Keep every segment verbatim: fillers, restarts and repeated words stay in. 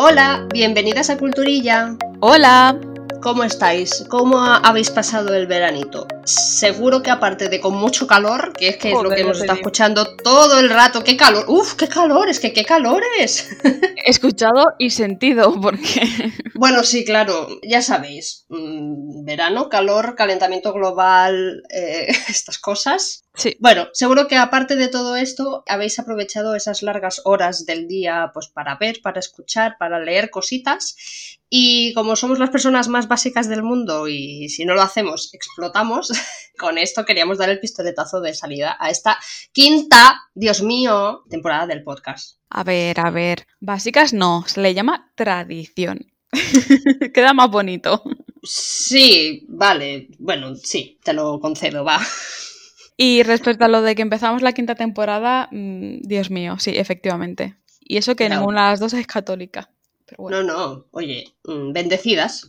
Hola, bienvenidas a Culturilla. Hola. ¿Cómo estáis? ¿Cómo habéis pasado el veranito? Seguro que aparte de con mucho calor, que es que Joder, es lo que hemos estado digo. escuchando todo el rato, ¡qué calor! ¡Uf, qué calor! Es que qué calores. He escuchado y sentido, porque... Bueno, sí, claro, ya sabéis, mmm, verano, calor, calentamiento global, eh, estas cosas. Sí. Bueno, seguro que aparte de todo esto, habéis aprovechado esas largas horas del día pues para ver, para escuchar, para leer cositas. Y como somos las personas más básicas del mundo y si no lo hacemos, explotamos, con esto queríamos dar el pistoletazo de salida a esta quinta, Dios mío, temporada del podcast. A ver, a ver, básicas no, se le llama tradición. Queda más bonito. Sí, vale, bueno, sí, te lo concedo, va. Y respecto a lo de que empezamos la quinta temporada, mmm, Dios mío, sí, efectivamente. Y eso que no. Ninguna de las dos es católica. Pero bueno. No, no, oye, bendecidas.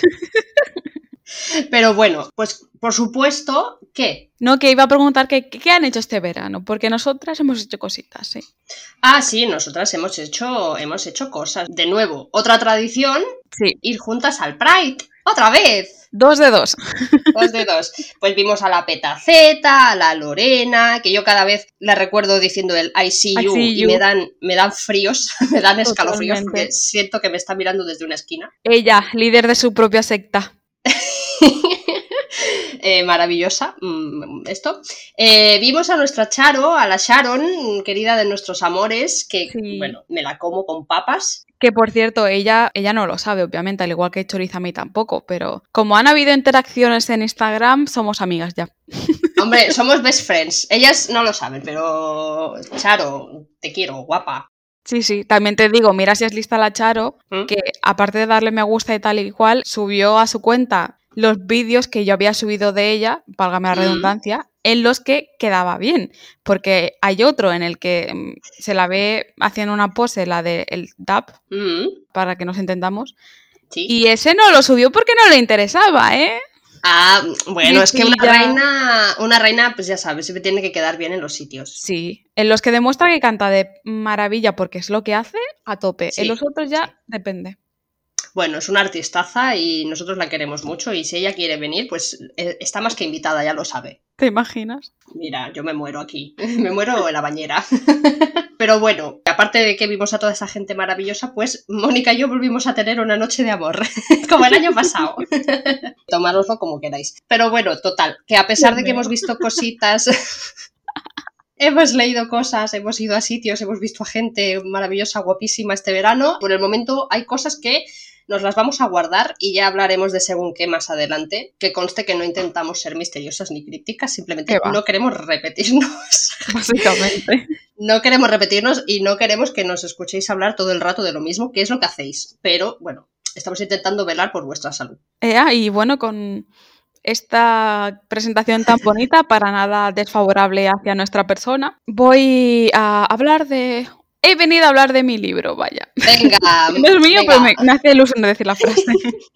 Pero bueno, pues por supuesto que... No, que iba a preguntar que, qué han hecho este verano, porque nosotras hemos hecho cositas, sí. Ah, sí, nosotras hemos hecho, hemos hecho cosas. De nuevo, otra tradición, sí. Ir juntas al Pride. ¡Otra vez! Dos de dos. Dos de dos. Pues vimos a la Petaceta, a la Lorena, que yo cada vez la recuerdo diciendo el I see you, I see you. y me dan, me dan fríos, me dan escalofríos porque siento que me está mirando desde una esquina. Ella, líder de su propia secta. eh, maravillosa esto. Eh, vimos a nuestra Charo, a la Sharon, querida de nuestros amores, que sí. Bueno, me la como con papas. Que por cierto, ella, ella no lo sabe, obviamente, al igual que Choriza a mí tampoco, pero como han habido interacciones en Instagram, somos amigas ya. Hombre, somos best friends. Ellas no lo saben, pero Charo, te quiero, guapa. Sí, sí, también te digo, mira si es lista la Charo, ¿Mm? Que aparte de darle me gusta y tal y cual, subió a su cuenta los vídeos que yo había subido de ella, válgame la redundancia, mm. en los que quedaba bien, porque hay otro en el que se la ve haciendo una pose, la del dab, mm. para que nos entendamos, ¿Sí? Y ese no lo subió porque no le interesaba, ¿eh? Ah, bueno, sí, es que sí, una ya... reina, una reina, pues ya sabes, siempre tiene que quedar bien en los sitios. Sí, en los que demuestra que canta de maravilla porque es lo que hace, a tope. Sí, en los otros ya sí. Depende. Bueno, es una artistaza y nosotros la queremos mucho y si ella quiere venir, pues eh, está más que invitada, ya lo sabe. ¿Te imaginas? Mira, yo me muero aquí, me muero en la bañera. Pero bueno, aparte de que vimos a toda esa gente maravillosa, pues Mónica y yo volvimos a tener una noche de amor, como el año pasado. Tomároslo como queráis. Pero bueno, total, que a pesar de que hemos visto cositas... Hemos leído cosas, hemos ido a sitios, hemos visto a gente maravillosa, guapísima este verano. Por el momento hay cosas que nos las vamos a guardar y ya hablaremos de según qué más adelante. Que conste que no intentamos ser misteriosas ni crípticas, simplemente no queremos repetirnos. Básicamente. No queremos repetirnos y no queremos que nos escuchéis hablar todo el rato de lo mismo, que es lo que hacéis. Pero bueno, estamos intentando velar por vuestra salud. Eh, y bueno, con... esta presentación tan bonita, para nada desfavorable hacia nuestra persona, voy a hablar de... He venido a hablar de mi libro, vaya. Venga. No es mío, venga. pero me, me hace ilusión de decir la frase.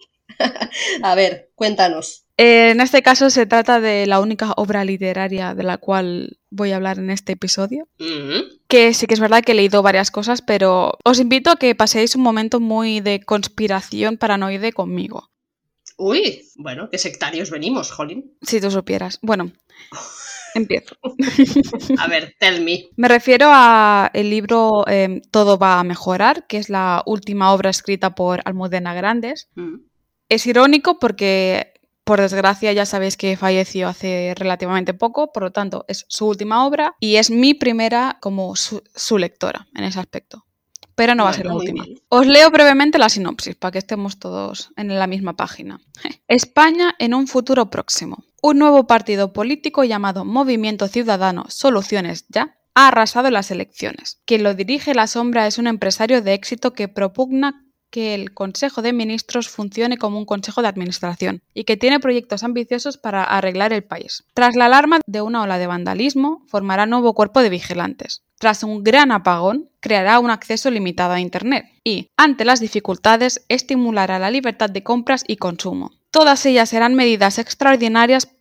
A ver, cuéntanos. Eh, en este caso se trata de la única obra literaria de la cual voy a hablar en este episodio. Mm-hmm. Que sí que es verdad que he leído varias cosas, pero os invito a que paséis un momento muy de conspiración paranoide conmigo. Uy, bueno, qué sectarios venimos, jolín. Si tú supieras. Bueno, empiezo. A ver, tell me. Me refiero a el libro eh, Todo va a mejorar, que es la última obra escrita por Almudena Grandes. Mm. Es irónico porque, por desgracia, ya sabéis que falleció hace relativamente poco, por lo tanto, es su última obra y es mi primera como su, su lectora en ese aspecto. Pero no va bueno, a ser la última. Bien. Os leo brevemente la sinopsis para que estemos todos en la misma página. España en un futuro próximo. Un nuevo partido político llamado Movimiento Ciudadano Soluciones Ya ha arrasado las elecciones. Quien lo dirige la sombra es un empresario de éxito que propugna que el Consejo de Ministros funcione como un consejo de administración y que tiene proyectos ambiciosos para arreglar el país. Tras la alarma de una ola de vandalismo, formará nuevo cuerpo de vigilantes. Tras un gran apagón, creará un acceso limitado a Internet y, ante las dificultades, estimulará la libertad de compras y consumo. Todas ellas serán medidas extraordinarias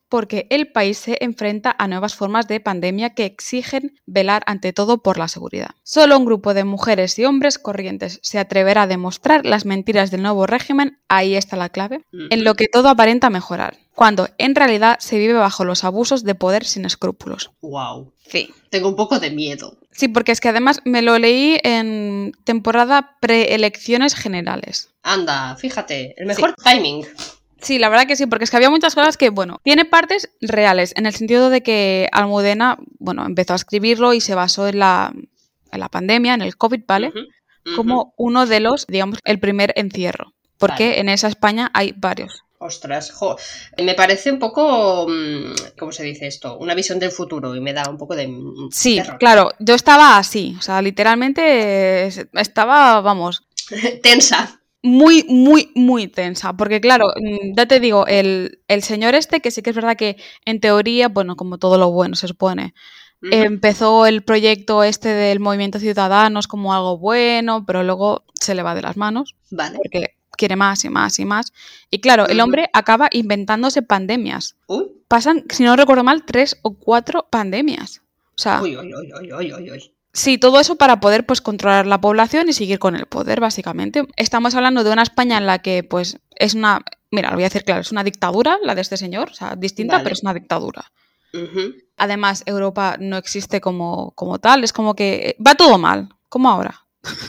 porque el país se enfrenta a nuevas formas de pandemia que exigen velar ante todo por la seguridad. Solo un grupo de mujeres y hombres corrientes se atreverá a demostrar las mentiras del nuevo régimen, ahí está la clave, uh-huh. en lo que todo aparenta mejorar, cuando en realidad se vive bajo los abusos de poder sin escrúpulos. Wow. Sí. Tengo un poco de miedo. Sí, porque es que además me lo leí en temporada preelecciones generales. Anda, fíjate, el mejor sí. timing. Sí, la verdad que sí, porque es que había muchas cosas que, bueno, tiene partes reales, en el sentido de que Almudena, bueno, empezó a escribirlo y se basó en la, en la pandemia, en el COVID, ¿vale? Uh-huh, uh-huh. Como uno de los, digamos, el primer encierro, porque vale. En esa España hay varios. Ostras, jo. Me parece un poco, ¿cómo se dice esto? Una visión del futuro y me da un poco de Sí, terror. Claro, yo estaba así, o sea, literalmente estaba, vamos... tensa. Muy, muy, muy tensa, porque claro, ya te digo, el, el señor este, que sí que es verdad que en teoría, bueno, como todo lo bueno se supone, uh-huh. empezó el proyecto este del Movimiento Ciudadanos como algo bueno, pero luego se le va de las manos, vale. Porque quiere más y más y más, y claro, uh-huh. el hombre acaba inventándose pandemias. Uh. Pasan, si no recuerdo mal, tres o cuatro pandemias. O sea, uy, uy, uy, uy, uy, uy. Sí, todo eso para poder pues controlar la población y seguir con el poder, básicamente. Estamos hablando de una España en la que pues es una, mira, lo voy a decir claro, es una dictadura la de este señor, o sea, distinta, vale. Pero es una dictadura. Uh-huh. Además, Europa no existe como, como tal, es como que va todo mal, como ahora.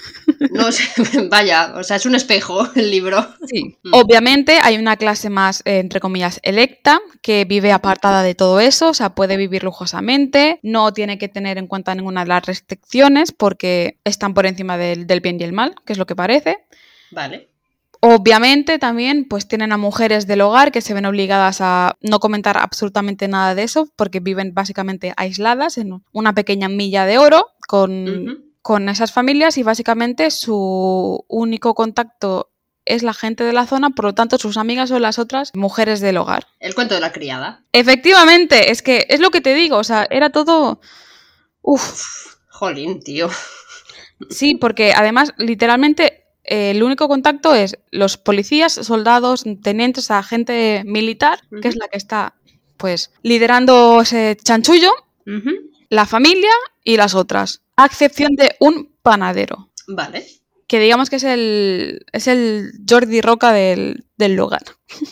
No sé, vaya, o sea, es un espejo el libro. Sí, mm. Obviamente hay una clase más, eh, entre comillas, electa, que vive apartada de todo eso, o sea, puede vivir lujosamente, no tiene que tener en cuenta ninguna de las restricciones porque están por encima del, del bien y el mal, que es lo que parece. Vale. Obviamente también pues tienen a mujeres del hogar que se ven obligadas a no comentar absolutamente nada de eso porque viven básicamente aisladas en una pequeña milla de oro con... Uh-huh. con esas familias y básicamente su único contacto es la gente de la zona, por lo tanto sus amigas son las otras mujeres del hogar. El cuento de la criada. Efectivamente, es que es lo que te digo, o sea, era todo... Uf. Jolín, tío. Sí, porque además literalmente eh, el único contacto es los policías, soldados, tenientes, o sea, gente militar, uh-huh. que es la que está pues liderando ese chanchullo, uh-huh. la familia y las otras. A excepción de un panadero. Vale. Que digamos que es el, es el Jordi Roca del, del lugar.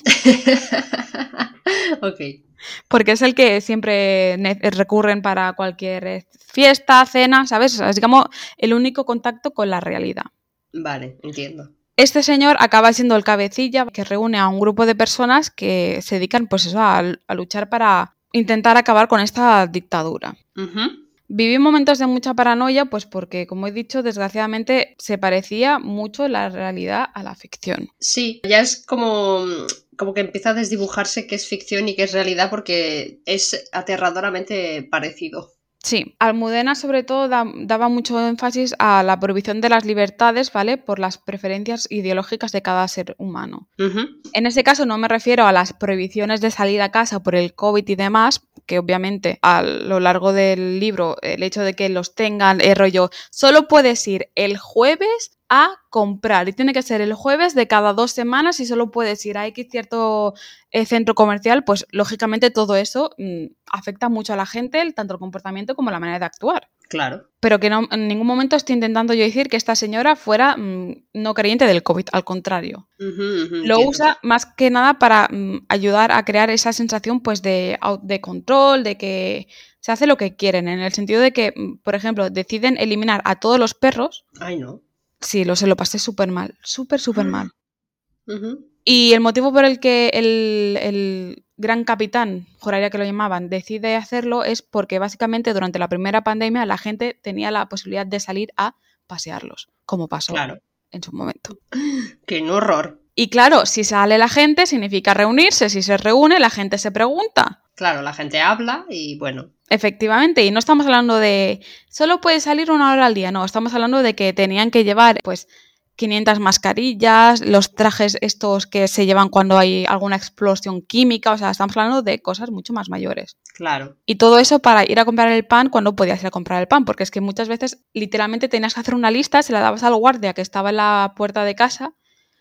Ok. Porque es el que siempre recurren para cualquier fiesta, cena, ¿sabes? O sea, es digamos el único contacto con la realidad. Vale, entiendo. Este señor acaba siendo el cabecilla que reúne a un grupo de personas que se dedican pues eso, a, a luchar para intentar acabar con esta dictadura. Uh-huh. Viví momentos de mucha paranoia, pues porque, como he dicho, desgraciadamente se parecía mucho la realidad a la ficción. Sí, ya es como, como que empieza a desdibujarse qué es ficción y qué es realidad porque es aterradoramente parecido. Sí, Almudena sobre todo da, daba mucho énfasis a la prohibición de las libertades, ¿vale? Por las preferencias ideológicas de cada ser humano. Uh-huh. En ese caso no me refiero a las prohibiciones de salir a casa por el COVID y demás, que obviamente a lo largo del libro el hecho de que los tengan, el rollo, solo puedes ir el jueves a comprar y tiene que ser el jueves de cada dos semanas y solo puedes ir a X cierto eh, centro comercial, pues lógicamente todo eso mmm, afecta mucho a la gente, tanto el comportamiento como la manera de actuar. Claro. Pero que no, en ningún momento estoy intentando yo decir que esta señora fuera mmm, no creyente del COVID, al contrario. Uh-huh, uh-huh, Lo entiendo. usa más que nada para mmm, ayudar a crear esa sensación pues de, de control, de que se hace lo que quieren, en el sentido de que, por ejemplo, deciden eliminar a todos los perros. Ay, no. Sí, lo, se lo pasé súper mal, súper, súper mal. Uh-huh. Y el motivo por el que el, el gran capitán, juraría que lo llamaban, decide hacerlo es porque básicamente durante la primera pandemia la gente tenía la posibilidad de salir a pasearlos, como pasó claro. en su momento. ¡Qué horror! Y claro, si sale la gente significa reunirse, si se reúne la gente se pregunta. Claro, la gente habla y bueno... Efectivamente, y no estamos hablando de solo puede salir una hora al día, no, estamos hablando de que tenían que llevar pues quinientas mascarillas, los trajes estos que se llevan cuando hay alguna explosión química, o sea, estamos hablando de cosas mucho más mayores. Claro. Y todo eso para ir a comprar el pan cuando podías ir a comprar el pan, porque es que muchas veces literalmente tenías que hacer una lista, se la dabas al guardia que estaba en la puerta de casa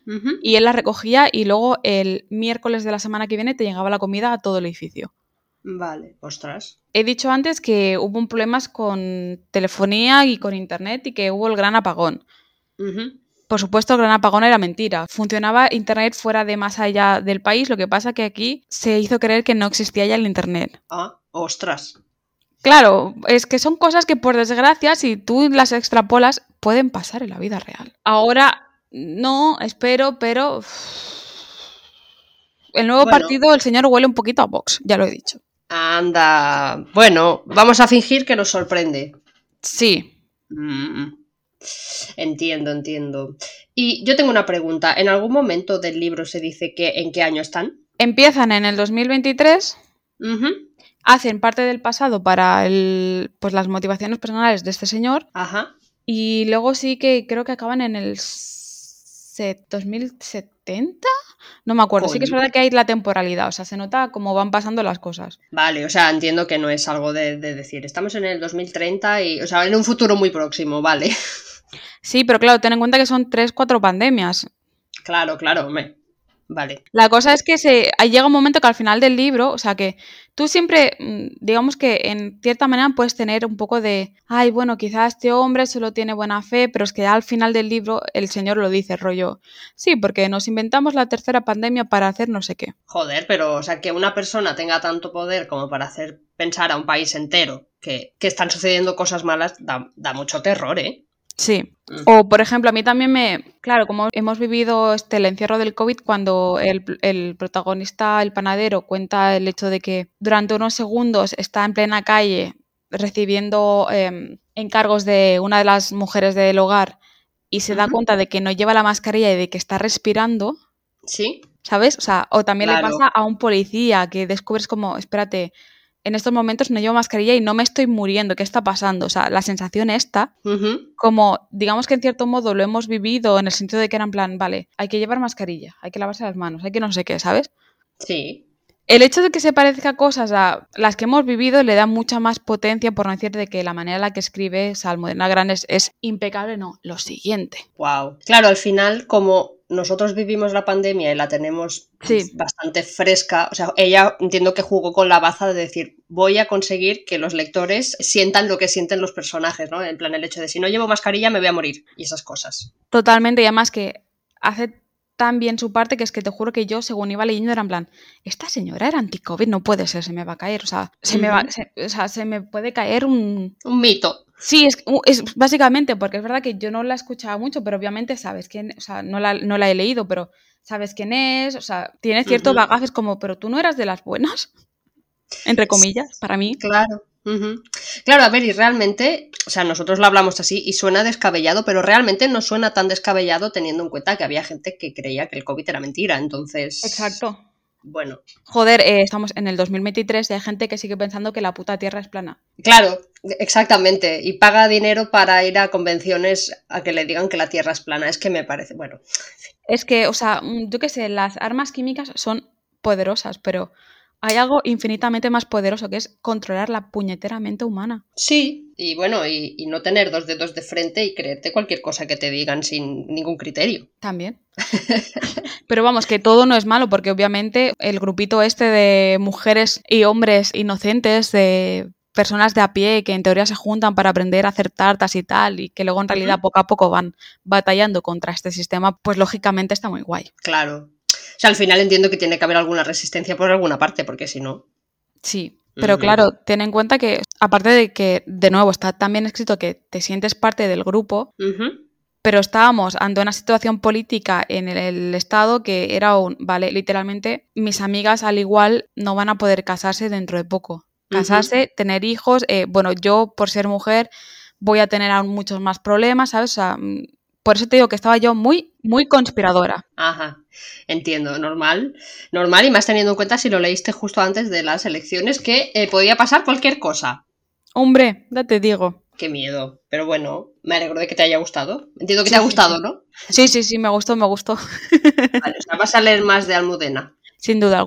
Uh-huh. y él las recogía y luego el miércoles de la semana que viene te llegaba la comida a todo el edificio. Vale, ostras. He dicho antes que hubo problemas con telefonía y con internet y que hubo el gran apagón. Uh-huh. Por supuesto, el gran apagón era mentira. Funcionaba internet fuera de más allá del país, lo que pasa que aquí se hizo creer que no existía ya el internet. Ah, ostras. Claro, es que son cosas que por desgracia, si tú las extrapolas, pueden pasar en la vida real. Ahora no, espero, pero el nuevo Bueno. partido, el señor huele un poquito a Vox, ya lo he dicho. Anda. Bueno, vamos a fingir que nos sorprende. Sí. Mm. Entiendo, entiendo. Y yo tengo una pregunta. ¿En algún momento del libro se dice que en qué año están? Empiezan en el dos mil veintitrés. Uh-huh. Hacen parte del pasado para el, pues las motivaciones personales de este señor. Ajá. Y luego sí que creo que acaban en el se- dos mil setenta. No me acuerdo. Coño. Sí que es verdad que hay la temporalidad. O sea, se nota cómo van pasando las cosas. Vale, o sea, entiendo que no es algo de, de decir, estamos en el dos mil treinta y, o sea, en un futuro muy próximo, vale. Sí, pero claro, ten en cuenta que son tres, cuatro pandemias. Claro, claro, hombre. Vale. La cosa es que se llega un momento que al final del libro, o sea que tú siempre, digamos que en cierta manera puedes tener un poco de, ay, bueno, quizás este hombre solo tiene buena fe, pero es que al final del libro el señor lo dice, rollo, sí, porque nos inventamos la tercera pandemia para hacer no sé qué. Joder, pero, o sea, que una persona tenga tanto poder como para hacer pensar a un país entero que, que están sucediendo cosas malas, da, da mucho terror, ¿eh? Sí. O, por ejemplo, a mí también me... Claro, como hemos vivido este, el encierro del COVID, cuando el, el protagonista, el panadero, cuenta el hecho de que durante unos segundos está en plena calle recibiendo eh, encargos de una de las mujeres del hogar y se uh-huh. da cuenta de que no lleva la mascarilla y de que está respirando. Sí. ¿Sabes? O sea, o también claro. le pasa a un policía que descubres como, espérate... En estos momentos no llevo mascarilla y no me estoy muriendo. ¿Qué está pasando? O sea, la sensación esta, uh-huh. como digamos que en cierto modo lo hemos vivido en el sentido de que era en plan, vale, hay que llevar mascarilla, hay que lavarse las manos, hay que no sé qué, ¿sabes? Sí. El hecho de que se parezca a cosas a las que hemos vivido le da mucha más potencia, por no decir de que la manera en la que escribe Almudena Grandes es impecable, no, lo siguiente. Wow. Claro, al final, como nosotros vivimos la pandemia y la tenemos sí. bastante fresca, o sea, ella entiendo que jugó con la baza de decir, voy a conseguir que los lectores sientan lo que sienten los personajes, ¿no? En plan, el hecho de si no llevo mascarilla me voy a morir y esas cosas. Totalmente, y además que hace tan bien su parte que es que te juro que yo, según iba leyendo, era en plan, esta señora era anti-COVID, no puede ser, se me va a caer, o sea, se, uh-huh. me, va, se, o sea, se me puede caer un... Un mito. Sí, es, es básicamente, porque es verdad que yo no la escuchaba mucho, pero obviamente sabes quién, o sea, no la, no la he leído, pero sabes quién es, o sea, tiene ciertos uh-huh. bagajes como, pero tú no eras de las buenas, entre comillas, sí, para mí. Claro. Uh-huh. Claro, a ver, y realmente, o sea, nosotros lo hablamos así y suena descabellado, pero realmente no suena tan descabellado teniendo en cuenta que había gente que creía que el COVID era mentira, entonces... Exacto. Bueno. Joder, eh, estamos en el dos mil veintitrés y hay gente que sigue pensando que la puta Tierra es plana. Claro, exactamente, y paga dinero para ir a convenciones a que le digan que la Tierra es plana, es que me parece, bueno... Es que, o sea, yo qué sé, las armas químicas son poderosas, pero... hay algo infinitamente más poderoso que es controlar la puñetera mente humana. Sí, y bueno, y, y no tener dos dedos de frente y creerte cualquier cosa que te digan sin ningún criterio. También. Pero vamos, que todo no es malo, porque obviamente el grupito este de mujeres y hombres inocentes, de personas de a pie que en teoría se juntan para aprender a hacer tartas y tal, y que luego en realidad uh-huh. poco a poco van batallando contra este sistema, pues lógicamente está muy guay. Claro. O sea, al final entiendo que tiene que haber alguna resistencia por alguna parte, porque si no... Sí, pero uh-huh. claro, ten en cuenta que, aparte de que, de nuevo, está tan bien escrito que te sientes parte del grupo, uh-huh. pero estábamos ante una situación política en el, el Estado que era un, vale, literalmente, mis amigas al igual no van a poder casarse dentro de poco. Casarse, uh-huh. tener hijos, eh, bueno, yo por ser mujer voy a tener aún muchos más problemas, ¿sabes? O sea... Por eso te digo que estaba yo muy, muy conspiradora. Ajá, entiendo, normal. Normal, y más teniendo en cuenta si lo leíste justo antes de las elecciones, que eh, podía pasar cualquier cosa. Hombre, ya te digo. Qué miedo, pero bueno, me alegro de que te haya gustado. Entiendo que sí, te ha gustado, sí. ¿no? Sí, sí, sí, me gustó, me gustó. Vale, o sea, vas a leer más de Almudena. Sin duda alguna.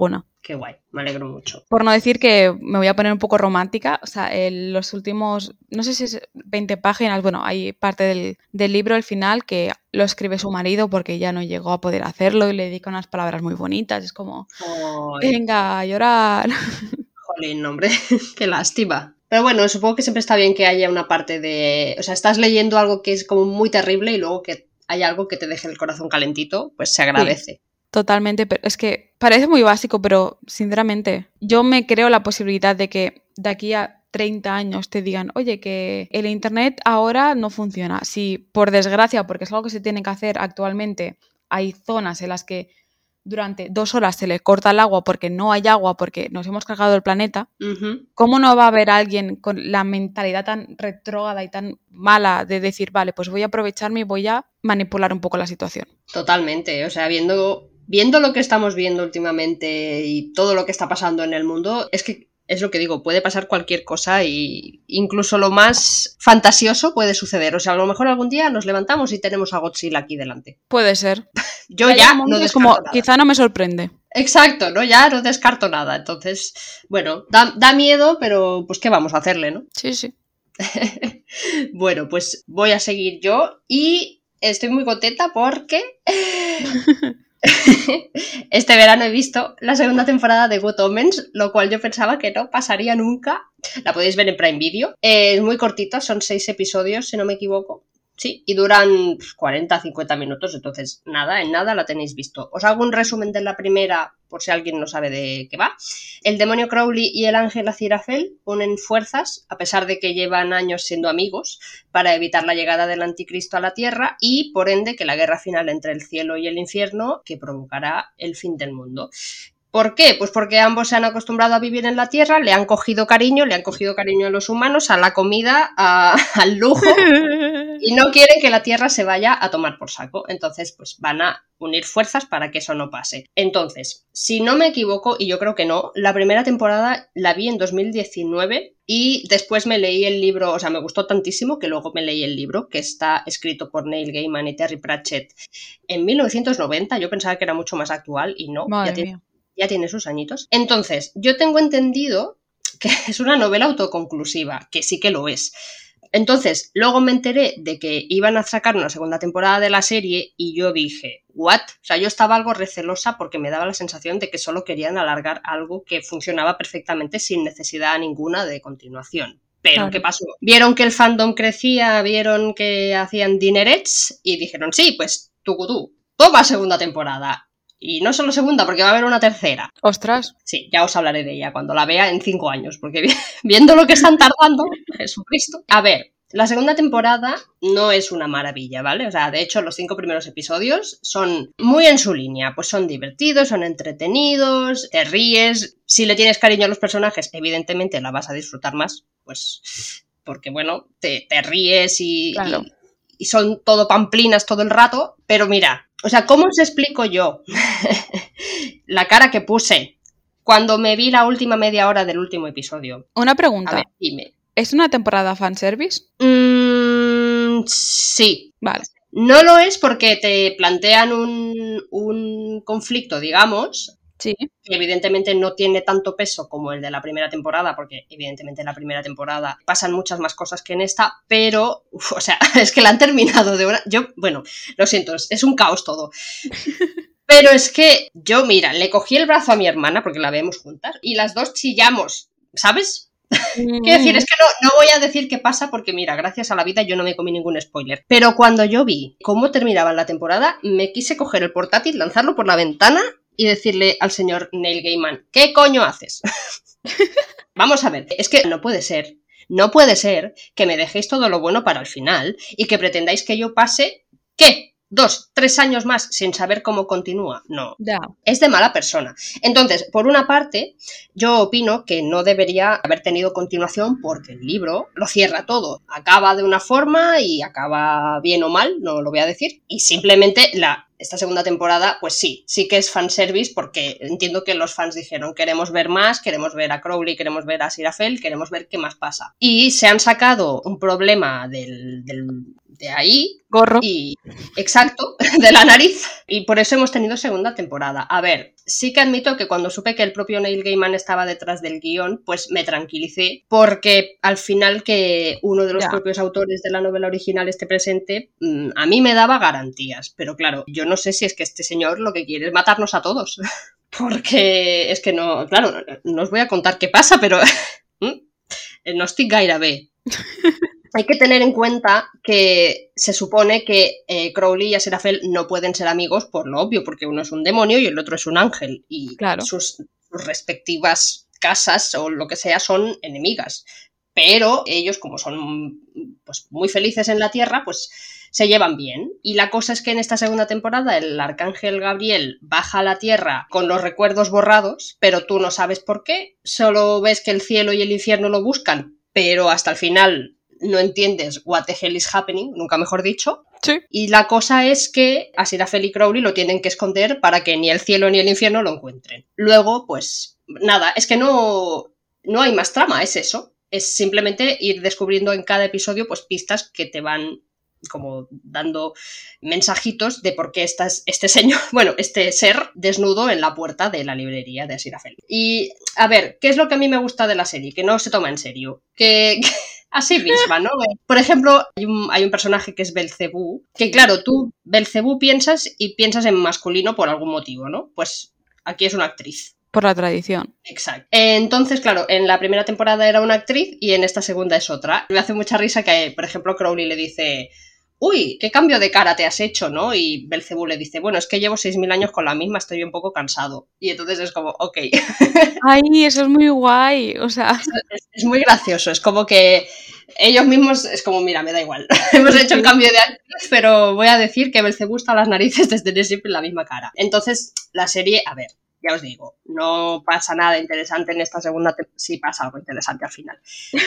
Qué guay, me alegro mucho. Por no decir que me voy a poner un poco romántica, o sea, en los últimos, no sé si es veinte páginas, bueno, hay parte del, del libro, el final, que lo escribe su marido porque ya no llegó a poder hacerlo y le dedica unas palabras muy bonitas, es como, Ay. venga, a llorar. Jolín, hombre, qué lástima. Pero bueno, supongo que siempre está bien que haya una parte de... O sea, estás leyendo algo que es como muy terrible y luego que hay algo que te deje el corazón calentito, pues se agradece. Sí. Totalmente, pero es que parece muy básico, pero sinceramente yo me creo la posibilidad de que de aquí a treinta años te digan, oye, que el internet ahora no funciona. Si por desgracia, porque es algo que se tiene que hacer actualmente, hay zonas en las que durante dos horas se le corta el agua porque no hay agua, porque nos hemos cargado el planeta, uh-huh. ¿Cómo no va a haber alguien con la mentalidad tan retrógrada y tan mala de decir, vale, pues voy a aprovecharme y voy a manipular un poco la situación? Totalmente, o sea, viendo... Viendo lo que estamos viendo últimamente y todo lo que está pasando en el mundo, es que es lo que digo, puede pasar cualquier cosa y incluso lo más fantasioso puede suceder. O sea, a lo mejor algún día nos levantamos y tenemos a Godzilla aquí delante. Puede ser. Yo ya no descarto como, nada. Quizá no me sorprende. Exacto, ¿no? Ya no descarto nada. Entonces, bueno, da, da miedo, pero pues ¿qué vamos a hacerle, no? Sí, sí. Bueno, pues voy a seguir yo y estoy muy contenta porque... Este verano he visto la segunda temporada de Good Omens, lo cual yo pensaba que no pasaría nunca. La podéis ver en Prime Video. Es muy cortita, son seis episodios, si no me equivoco. Sí, y duran cuarenta a cincuenta minutos, entonces nada, en nada la tenéis visto. Os hago un resumen de la primera, por si alguien no sabe de qué va. El demonio Crowley y el ángel Aziraphale unen fuerzas, a pesar de que llevan años siendo amigos, para evitar la llegada del anticristo a la Tierra y, por ende, que la guerra final entre el cielo y el infierno, que provocará el fin del mundo. ¿Por qué? Pues porque ambos se han acostumbrado a vivir en la Tierra, le han cogido cariño, le han cogido cariño a los humanos, a la comida, a, al lujo, y no quieren que la Tierra se vaya a tomar por saco. Entonces, pues van a unir fuerzas para que eso no pase. Entonces, si no me equivoco, y yo creo que no, la primera temporada la vi en dos mil diecinueve y después me leí el libro, o sea, me gustó tantísimo que luego me leí el libro, que está escrito por Neil Gaiman y Terry Pratchett en mil novecientos noventa. Yo pensaba que era mucho más actual y no. Madre ya tiene... mía. Ya tiene sus añitos. Entonces, yo tengo entendido que es una novela autoconclusiva, que sí que lo es. Entonces, luego me enteré de que iban a sacar una segunda temporada de la serie y yo dije, ¿what? O sea, yo estaba algo recelosa porque me daba la sensación de que solo querían alargar algo que funcionaba perfectamente sin necesidad ninguna de continuación. Pero, claro. ¿Qué pasó? Vieron que el fandom crecía, vieron que hacían dinerets y dijeron, sí, pues tú, tú, toma segunda temporada. Y no solo segunda, porque va a haber una tercera. ¡Ostras! Sí, ya os hablaré de ella cuando la vea en cinco años, porque viendo lo que están tardando, Jesucristo. A ver, la segunda temporada no es una maravilla, ¿vale? O sea, de hecho, los cinco primeros episodios son muy en su línea. Pues son divertidos, son entretenidos, te ríes. Si le tienes cariño a los personajes, evidentemente la vas a disfrutar más, pues porque, bueno, te, te ríes y... Claro. y y son todo pamplinas todo el rato, pero mira, o sea, ¿cómo os explico yo la cara que puse cuando me vi la última media hora del último episodio? Una pregunta. A ver, dime. ¿Es una temporada fanservice? Mm, sí. Vale. No lo es porque te plantean un, un conflicto, digamos, sí. que evidentemente no tiene tanto peso como el de la primera temporada, porque evidentemente en la primera temporada pasan muchas más cosas que en esta, pero, uf, o sea, es que la han terminado de una... Yo, bueno, lo siento, es un caos todo. Pero es que yo, mira, le cogí el brazo a mi hermana, porque la vemos juntas, y las dos chillamos, ¿sabes? Mm. Quiero decir, es que no, no voy a decir qué pasa, porque mira, gracias a la vida yo no me comí ningún spoiler. Pero cuando yo vi cómo terminaba la temporada, me quise coger el portátil, lanzarlo por la ventana y decirle al señor Neil Gaiman, ¿qué coño haces? Vamos a ver, es que no puede ser, no puede ser que me dejéis todo lo bueno para el final y que pretendáis que yo pase, ¿qué? Dos, tres años más sin saber cómo continúa. No, ya. Es de mala persona. Entonces, por una parte, yo opino que no debería haber tenido continuación porque el libro lo cierra todo. Acaba de una forma y acaba bien o mal, no lo voy a decir. Y simplemente la... Esta segunda temporada, pues sí, sí que es fanservice porque entiendo que los fans dijeron queremos ver más, queremos ver a Crowley, queremos ver a Aziraphale, queremos ver qué más pasa. Y se han sacado un problema del, del de ahí. Gorro. Y, exacto, de la nariz. Y por eso hemos tenido segunda temporada. A ver, sí que admito que cuando supe que el propio Neil Gaiman estaba detrás del guión, pues me tranquilicé, porque al final que uno de los Ya. propios autores de la novela original esté presente, mmm, a mí me daba garantías. Pero claro, yo no sé si es que este señor lo que quiere es matarnos a todos. Porque es que no, claro, no os voy a contar qué pasa, pero no estoy gaire bé. Hay que tener en cuenta que se supone que eh, Crowley y Aziraphale no pueden ser amigos por lo obvio, porque uno es un demonio y el otro es un ángel, y claro. sus, sus respectivas casas o lo que sea son enemigas. Pero ellos, como son pues, muy felices en la Tierra, pues se llevan bien. Y la cosa es que en esta segunda temporada el arcángel Gabriel baja a la Tierra con los recuerdos borrados, pero tú no sabes por qué, solo ves que el cielo y el infierno lo buscan, pero hasta el final no entiendes what the hell is happening, nunca mejor dicho. Sí. Y la cosa es que Aziraphale y Crowley lo tienen que esconder para que ni el cielo ni el infierno lo encuentren. Luego, pues, nada, es que no, no hay más trama, es eso. Es simplemente ir descubriendo en cada episodio pues pistas que te van como dando mensajitos de por qué estás este señor, bueno, este ser desnudo en la puerta de la librería de Aziraphale. Y, a ver, ¿qué es lo que a mí me gusta de la serie? Que no se toma en serio. Que... que así misma, ¿no? Por ejemplo, hay un, hay un personaje que es Belcebú, que claro, tú Belcebú piensas y piensas en masculino por algún motivo, ¿no? Pues aquí es una actriz. Por la tradición. Exacto. Entonces, claro, en la primera temporada era una actriz y en esta segunda es otra. Me hace mucha risa que, por ejemplo, Crowley le dice... uy, qué cambio de cara te has hecho, ¿no? Y Belcebú le dice, bueno, es que llevo seis mil años con la misma, estoy un poco cansado. Y entonces es como, ok. Ay, eso es muy guay, o sea... Es, es, es muy gracioso, es como que ellos mismos, es como, mira, me da igual. Hemos hecho el cambio de actriz, pero voy a decir que Belcebú está a las narices de tener siempre la misma cara. Entonces, la serie, a ver, ya os digo, no pasa nada interesante en esta segunda temporada. Sí pasa algo interesante al final.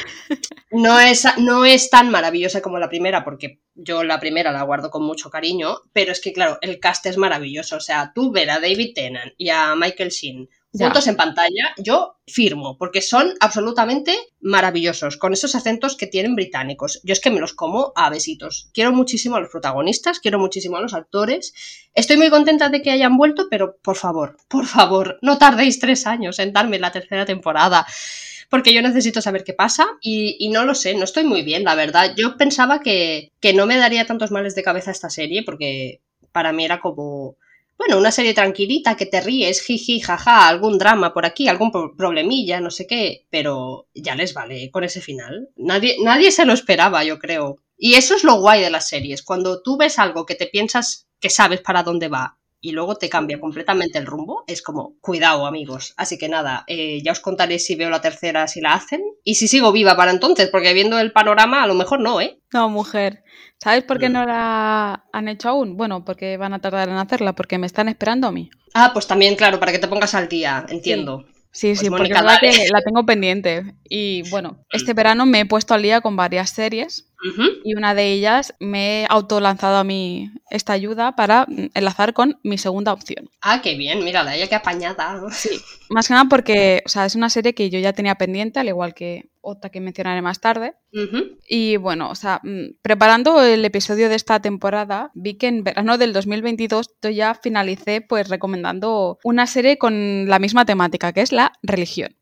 No es, no es tan maravillosa como la primera, porque yo la primera la guardo con mucho cariño, pero es que, claro, el cast es maravilloso. O sea, tú ver a David Tennant y a Michael Sheen juntos ya en pantalla, yo firmo, porque son absolutamente maravillosos, con esos acentos que tienen británicos. Yo es que me los como a besitos. Quiero muchísimo a los protagonistas, quiero muchísimo a los actores. Estoy muy contenta de que hayan vuelto, pero por favor, por favor, no tardéis tres años en darme la tercera temporada, porque yo necesito saber qué pasa y, y no lo sé, no estoy muy bien, la verdad. Yo pensaba que, que no me daría tantos males de cabeza esta serie, porque para mí era como... bueno, una serie tranquilita, que te ríes, jiji, jaja, algún drama por aquí, algún problemilla, no sé qué, pero ya les vale con ese final. Nadie, nadie se lo esperaba, yo creo. Y eso es lo guay de las series, cuando tú ves algo que te piensas que sabes para dónde va y luego te cambia completamente el rumbo, es como, cuidado, amigos. Así que nada, eh, ya os contaré si veo la tercera, si la hacen, y si sigo viva para entonces, porque viendo el panorama a lo mejor no, ¿eh? No, mujer. ¿Sabes por qué no la han hecho aún? Bueno, porque van a tardar en hacerla, porque me están esperando a mí. Ah, pues también, claro, para que te pongas al día, entiendo. Sí. Sí, pues sí, Mónica, porque es verdad que la tengo pendiente. Y bueno, este verano me he puesto al día con varias series uh-huh. y una de ellas me he autolanzado a mí esta ayuda para enlazar con mi segunda opción. Ah, qué bien, mírala, ella qué apañada. Sí, más que nada porque, o sea, es una serie que yo ya tenía pendiente, al igual que otra que mencionaré más tarde. Uh-huh. Y bueno, o sea, preparando el episodio de esta temporada, vi que en verano del dos mil veintidós yo ya finalicé pues recomendando una serie con la misma temática, que es la religión.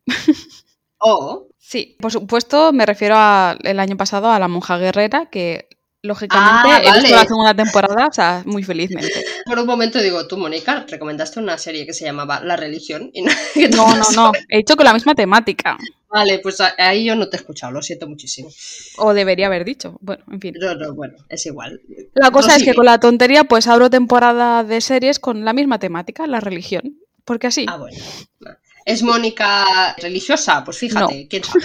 Oh. Sí, por supuesto me refiero al año pasado a La monja guerrera, que lógicamente ah, he vale. visto la segunda temporada, o sea, muy felizmente. Por un momento digo, tú, Mónica, recomendaste una serie que se llamaba La religión. Y no, no, no, no, he dicho con la misma temática. Vale, pues ahí yo no te he escuchado, lo siento muchísimo. O debería haber dicho, bueno, en fin. No, no, bueno, es igual. La cosa Prosigue. Es que con la tontería pues abro temporada de series con la misma temática, la religión, porque así. Ah, bueno. ¿Es Mónica religiosa? Pues fíjate, no. quién sabe.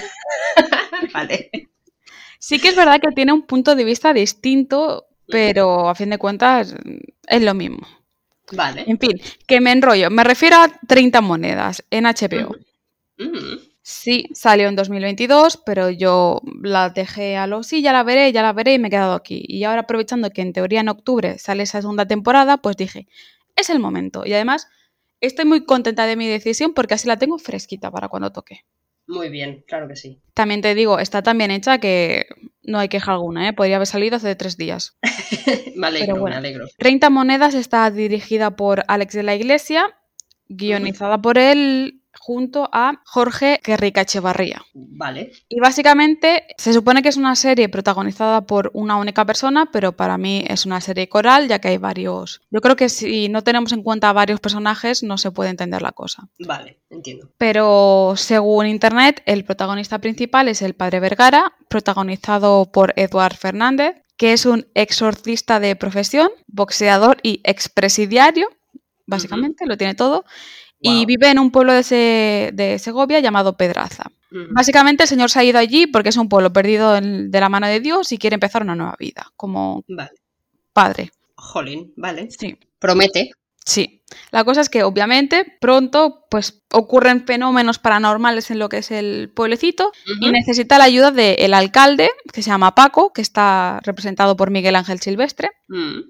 Vale. Sí que es verdad que tiene un punto de vista distinto, pero a fin de cuentas es lo mismo. Vale. En fin, que me enrollo. Me refiero a treinta monedas en H B O. Mm. Mm. Sí, salió en dos mil veintidós, pero yo la dejé a lo sí, ya la veré, ya la veré y me he quedado aquí. Y ahora aprovechando que en teoría en octubre sale esa segunda temporada, pues dije, es el momento. Y además estoy muy contenta de mi decisión porque así la tengo fresquita para cuando toque. Muy bien, claro que sí. También te digo, está tan bien hecha que no hay queja alguna, ¿eh? Podría haber salido hace tres días. Me alegro, Pero bueno. me alegro. treinta monedas está dirigida por Alex de la Iglesia, guionizada uh-huh. por él junto a Jorge Querrica Echevarría. Vale. Y básicamente se supone que es una serie protagonizada por una única persona, pero para mí es una serie coral, ya que hay varios... Yo creo que si no tenemos en cuenta varios personajes, no se puede entender la cosa. Vale, entiendo. Pero según internet, el protagonista principal es el padre Vergara, protagonizado por Eduard Fernández, que es un exorcista de profesión, boxeador y expresidiario, básicamente, uh-huh. lo tiene todo. Wow. Y vive en un pueblo de, Se- de Segovia llamado Pedraza. Uh-huh. Básicamente el señor se ha ido allí porque es un pueblo perdido en, de la mano de Dios y quiere empezar una nueva vida, como vale. padre. Jolín, vale. Sí. Promete. Sí. La cosa es que obviamente pronto pues ocurren fenómenos paranormales en lo que es el pueblecito uh-huh. y necesita la ayuda del alcalde, que se llama Paco, que está representado por Miguel Ángel Silvestre. Uh-huh.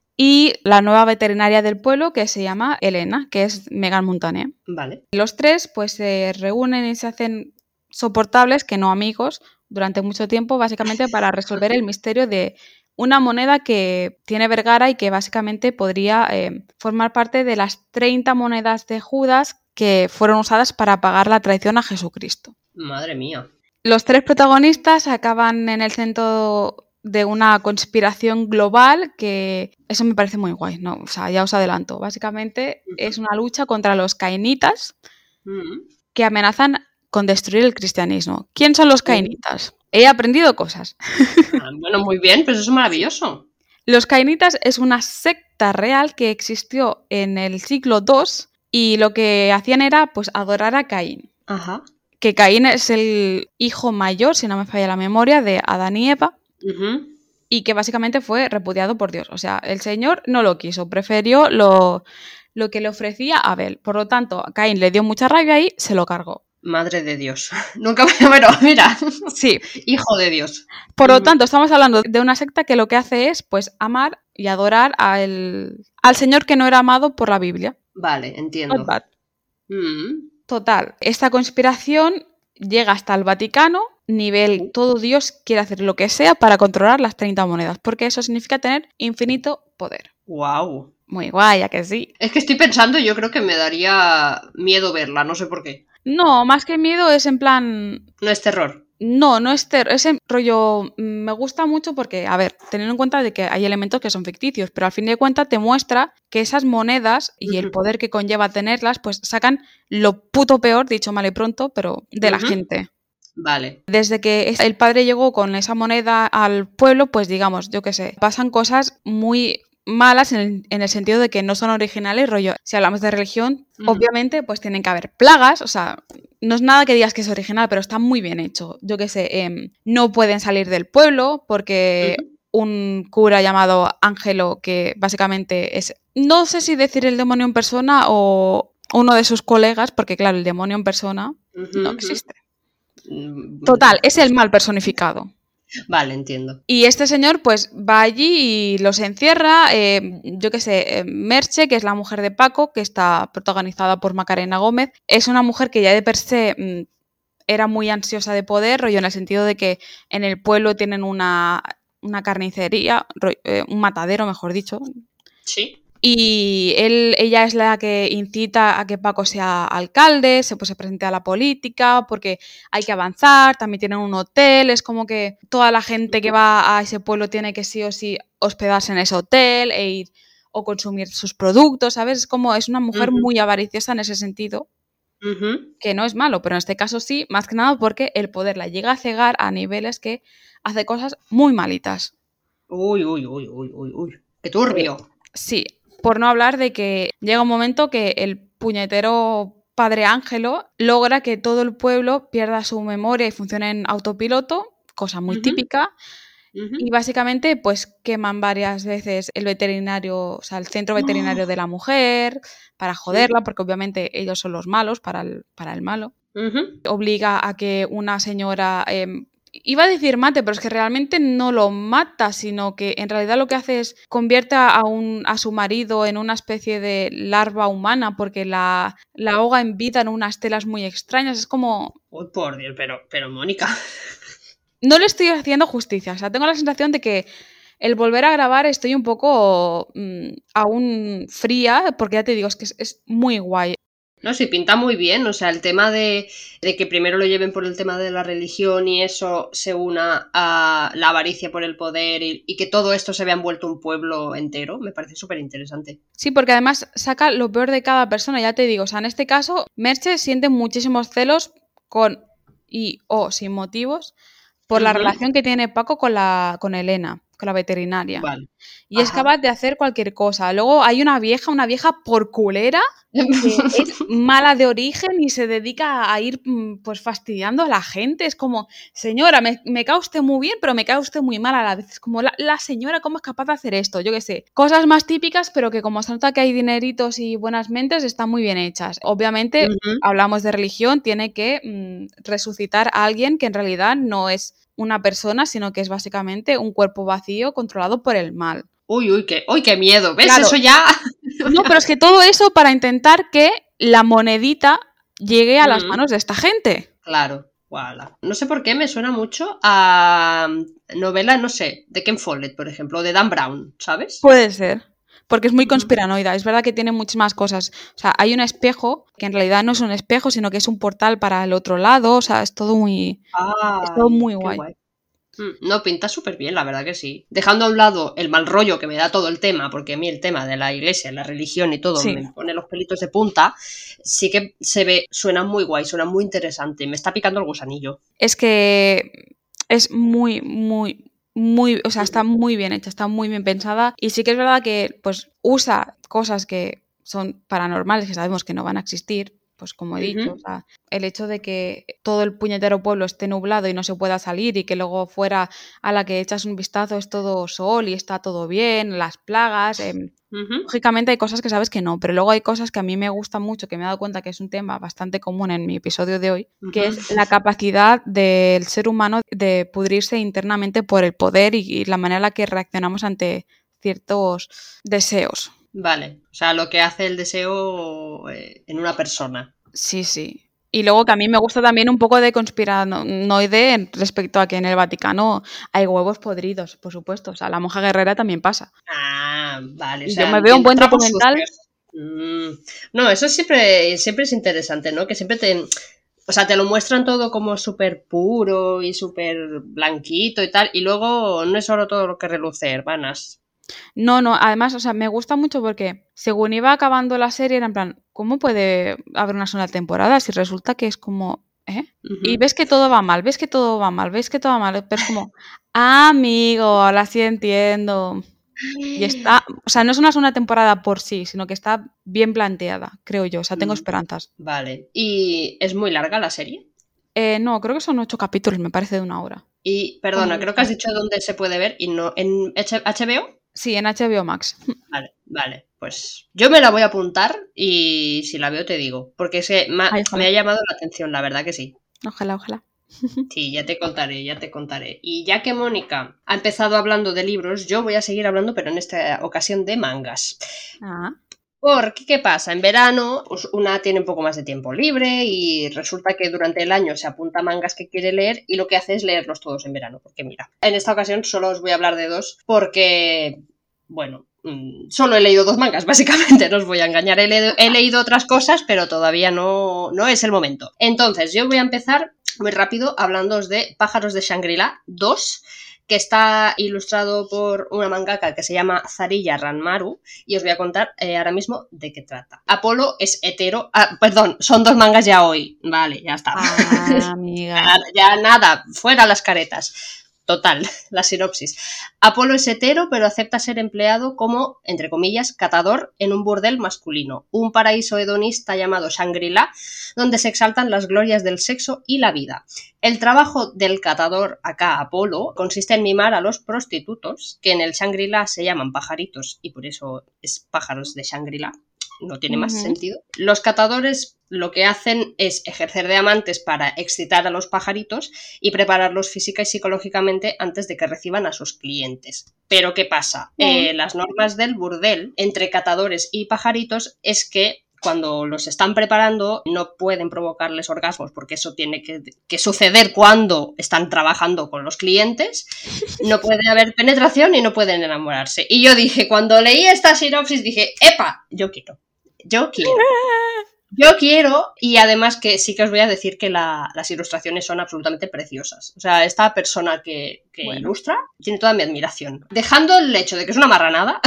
Y la nueva veterinaria del pueblo, que se llama Elena, que es Megan Montaner. Vale. Los tres pues se reúnen y se hacen soportables, que no amigos, durante mucho tiempo, básicamente para resolver el misterio de una moneda que tiene Vergara y que básicamente podría eh, formar parte de las treinta monedas de Judas que fueron usadas para pagar la traición a Jesucristo. Madre mía. Los tres protagonistas acaban en el centro de una conspiración global que eso me parece muy guay, ¿no? O sea, ya os adelanto. Básicamente uh-huh. es una lucha contra los cainitas uh-huh. que amenazan con destruir el cristianismo. ¿Quién son los cainitas? Uh-huh. He aprendido cosas. Ah, bueno, muy bien, pues eso es maravilloso. Los cainitas es una secta real que existió en el siglo segundo y lo que hacían era pues adorar a Caín. Ajá. Que Caín es el hijo mayor, si no me falla la memoria, de Adán y Eva. Uh-huh. Y que básicamente fue repudiado por Dios. O sea, el Señor no lo quiso, prefirió lo, lo que le ofrecía Abel. Por lo tanto, Caín le dio mucha rabia y se lo cargó. Madre de Dios. Nunca me... Bueno, mira. Sí. Hijo de Dios. Por lo tanto, estamos hablando de una secta que lo que hace es, pues, amar y adorar al, al Señor que no era amado por la Biblia. Vale, entiendo. Not bad. Mm. Total, esta conspiración llega hasta el Vaticano, nivel todo Dios quiere hacer lo que sea para controlar las treinta monedas, porque eso significa tener infinito poder. Wow. Muy guay, ¿a que sí? Es que estoy pensando, yo creo que me daría miedo verla, no sé por qué. No, más que miedo es en plan... No es terror. No, no es terror, ese rollo me gusta mucho porque, a ver, teniendo en cuenta de que hay elementos que son ficticios, pero al fin de cuentas te muestra que esas monedas y uh-huh. el poder que conlleva tenerlas, pues sacan lo puto peor, dicho mal y pronto, pero de uh-huh. la gente. Vale. Desde que el padre llegó con esa moneda al pueblo, pues digamos, yo qué sé, pasan cosas muy malas en el, en el sentido de que no son originales, rollo, si hablamos de religión, uh-huh. obviamente pues tienen que haber plagas, o sea, no es nada que digas que es original, pero está muy bien hecho. Yo qué sé, eh, no pueden salir del pueblo porque uh-huh. un cura llamado Ángelo, que básicamente es, no sé si decir el demonio en persona o uno de sus colegas, porque claro, el demonio en persona uh-huh. no existe. Uh-huh. Total, es el mal personificado. Vale, entiendo. Y este señor pues va allí y los encierra, eh, yo qué sé, eh, Merche, que es la mujer de Paco, que está protagonizada por Macarena Gómez, es una mujer que ya de per se mmm, era muy ansiosa de poder, rollo en el sentido de que en el pueblo tienen una, una carnicería, rollo, eh, un matadero, mejor dicho. Sí. Y él, ella es la que incita a que Paco sea alcalde, se, pues, se presente a la política, porque hay que avanzar, también tienen un hotel, es como que toda la gente que va a ese pueblo tiene que sí o sí hospedarse en ese hotel e ir o consumir sus productos, ¿sabes? Es como, es una mujer uh-huh. muy avariciosa en ese sentido, uh-huh. que no es malo, pero en este caso sí, más que nada porque el poder la llega a cegar a niveles que hace cosas muy malitas. Uy, uy, uy, uy, uy, uy, qué turbio. Sí. Por no hablar de que llega un momento que el puñetero padre Ángelo logra que todo el pueblo pierda su memoria y funcione en autopiloto, cosa muy uh-huh. típica, uh-huh. y básicamente pues queman varias veces el veterinario, o sea, el centro veterinario oh. de la mujer para joderla, porque obviamente ellos son los malos para el, para el malo. Uh-huh. Obliga a que una señora... Eh, Iba a decir mate, pero es que realmente no lo mata, sino que en realidad lo que hace es convierte a, un, a su marido en una especie de larva humana porque la, la ahoga en vida en unas telas muy extrañas. Es como... Uy, por Dios, pero, pero Mónica... No le estoy haciendo justicia. O sea, tengo la sensación de que el volver a grabar estoy un poco mmm, aún fría, porque ya te digo, es que es, es muy guay. No, sí, pinta muy bien, o sea, el tema de, de que primero lo lleven por el tema de la religión y eso se una a la avaricia por el poder y, y que todo esto se vea envuelto un pueblo entero, me parece súper interesante. Sí, porque además saca lo peor de cada persona, ya te digo, o sea, en este caso, Merche siente muchísimos celos con y o sin motivos por la uh-huh. relación que tiene Paco con la con Elena, con la veterinaria. Vale. Y Ajá. es capaz de hacer cualquier cosa. Luego hay una vieja, una vieja porculera que es mala de origen y se dedica a ir pues fastidiando a la gente. Es como, señora, me, me cae usted muy bien, pero me cae usted muy mal a la vez. Es como, la, la señora, ¿cómo es capaz de hacer esto? Yo qué sé. Cosas más típicas, pero que como se nota que hay dineritos y buenas mentes, están muy bien hechas. Obviamente, uh-huh. hablamos de religión, tiene que mmm, resucitar a alguien que en realidad no es una persona, sino que es básicamente un cuerpo vacío controlado por el mal. Uy, uy, qué, uy, qué miedo, ¿ves? Claro. Eso ya... No, pero es que todo eso para intentar que la monedita llegue a mm. las manos de esta gente. Claro, voilà. No sé por qué me suena mucho a novela, no sé, de Ken Follett, por ejemplo, o de Dan Brown, ¿sabes? Puede ser, porque es muy conspiranoida, es verdad que tiene muchísimas cosas. O sea, hay un espejo, que en realidad no es un espejo, sino que es un portal para el otro lado, o sea, es todo muy... Ah, es todo muy guay. guay. No, pinta súper bien, la verdad que sí. Dejando a un lado el mal rollo que me da todo el tema, porque a mí el tema de la iglesia, la religión y todo sí. me pone los pelitos de punta, sí que se ve, suena muy guay, suena muy interesante, me está picando el gusanillo. Es que es muy, muy, muy, o sea, está muy bien hecha, está muy bien pensada y sí que es verdad que pues usa cosas que son paranormales, que sabemos que no van a existir, pues como he dicho, uh-huh. o sea, el hecho de que todo el puñetero pueblo esté nublado y no se pueda salir y que luego fuera a la que echas un vistazo es todo sol y está todo bien, las plagas, eh, uh-huh. lógicamente hay cosas que sabes que no, pero luego hay cosas que a mí me gustan mucho, que me he dado cuenta que es un tema bastante común en mi episodio de hoy, uh-huh. que es la capacidad del ser humano de pudrirse internamente por el poder y, y la manera en la que reaccionamos ante ciertos deseos. Vale, o sea, lo que hace el deseo eh, en una persona. Sí, sí. Y luego que a mí me gusta también un poco de conspiranoide respecto a que en el Vaticano hay huevos podridos, por supuesto. O sea, la monja guerrera también pasa. Ah, vale. O y sea, yo me veo un buen documental. Mm, no, eso siempre, siempre es interesante, ¿no? Que siempre te... O sea, te lo muestran todo como súper puro y súper blanquito y tal. Y luego no es solo todo lo que reluce, hermanas. No, no, además, o sea, me gusta mucho porque según iba acabando la serie era en plan, ¿cómo puede haber una sola temporada si resulta que es como, ¿eh? Uh-huh. Y ves que todo va mal, ves que todo va mal, ves que todo va mal, pero es como, ah, amigo, ahora sí entiendo. Y está, o sea, no es una segunda temporada por sí, sino que está bien planteada, creo yo, o sea, tengo esperanzas. Vale, ¿y es muy larga la serie? Eh, no, creo que son ocho capítulos, me parece, de una hora. Y, perdona, creo que has dicho dónde se puede ver y no, ¿en H B O? Sí, en H B O Max. Vale, vale, pues yo me la voy a apuntar y si la veo te digo, porque es que me ha, Ay, me ha llamado la atención, la verdad que sí. Ojalá, ojalá. Sí, ya te contaré, ya te contaré. Y ya que Mónica ha empezado hablando de libros, yo voy a seguir hablando, pero en esta ocasión de mangas. Ah. Porque, ¿qué pasa? En verano, pues una tiene un poco más de tiempo libre y resulta que durante el año se apunta a mangas que quiere leer y lo que hace es leerlos todos en verano. Porque mira, en esta ocasión solo os voy a hablar de dos porque, bueno, solo he leído dos mangas, básicamente, no os voy a engañar. He leído, he leído otras cosas, pero todavía no, no es el momento. Entonces, yo voy a empezar muy rápido hablándoos de Pájaros de Shangri-La dos, que está ilustrado por una mangaka que se llama Zarilla Ranmaru, y os voy a contar eh, ahora mismo de qué trata. Apolo es hetero... Ah, perdón, son dos mangas ya hoy. Vale, ya está. Ah, amiga. ya, ya nada, fuera las caretas. Total, la sinopsis. Apolo es hetero, pero acepta ser empleado como, entre comillas, catador en un burdel masculino, un paraíso hedonista llamado Shangri-La, donde se exaltan las glorias del sexo y la vida. El trabajo del catador, acá Apolo, consiste en mimar a los prostitutos, que en el Shangri-La se llaman pajaritos y por eso es Pájaros de Shangri-La. no tiene más Ujú. sentido. Los catadores lo que hacen es ejercer de amantes para excitar a los pajaritos y prepararlos física y psicológicamente antes de que reciban a sus clientes. Pero ¿qué pasa? Eh, las normas del burdel entre catadores y pajaritos es que cuando los están preparando no pueden provocarles orgasmos porque eso tiene que, que suceder cuando están trabajando con los clientes, no puede haber penetración y no pueden enamorarse. Y yo dije, cuando leí esta sinopsis dije, ¡epa! Yo quiero, yo quiero. Yo quiero, y además que sí que os voy a decir que la, las ilustraciones son absolutamente preciosas. O sea, esta persona que, que Bueno. ilustra tiene toda mi admiración. Dejando el hecho de que es una marranada,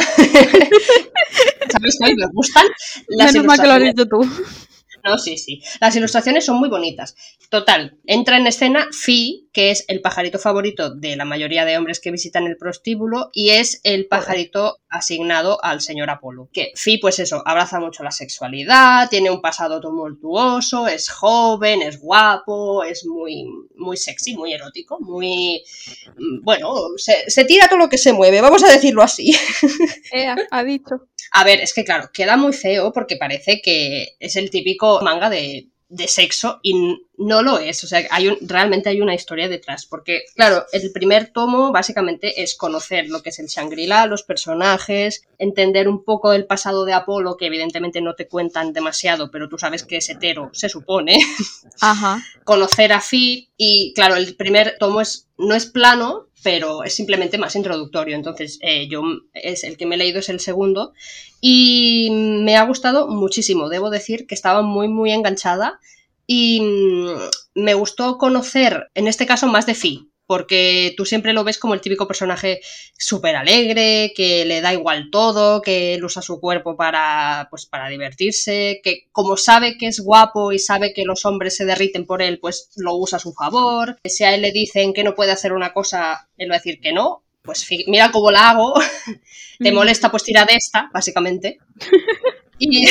¿sabéis que a mí me gustan? Las Menos mal que lo has ilustraciones. dicho tú. No, sí, sí. Las ilustraciones son muy bonitas. Total, entra en escena Fi, que es el pajarito favorito de la mayoría de hombres que visitan el prostíbulo y es el pajarito asignado al señor Apolo. Que Fi, pues eso, abraza mucho la sexualidad, tiene un pasado tumultuoso, es joven, es guapo, es muy, muy sexy, muy erótico, muy... Bueno, se, se tira todo lo que se mueve, vamos a decirlo así. Ea, ha dicho. A ver, es que claro, queda muy feo porque parece que es el típico manga de, de sexo y no lo es. O sea, hay un, realmente hay una historia detrás. Porque, claro, el primer tomo básicamente es conocer lo que es el Shangri-La, los personajes, entender un poco el pasado de Apolo, que evidentemente no te cuentan demasiado, pero tú sabes que es hetero, se supone. Ajá. Conocer a Fi y, claro, el primer tomo es, no es plano, pero es simplemente más introductorio. Entonces, eh, yo es el que me he leído es el segundo y me ha gustado muchísimo. Debo decir que estaba muy, muy enganchada y me gustó conocer, en este caso, más de Fi, porque tú siempre lo ves como el típico personaje súper alegre, que le da igual todo, que él usa su cuerpo para, pues, para divertirse, que como sabe que es guapo y sabe que los hombres se derriten por él, pues lo usa a su favor. Si a él le dicen que no puede hacer una cosa, él va a decir que no. Pues mira cómo la hago, te molesta, pues tira de esta, básicamente. Y,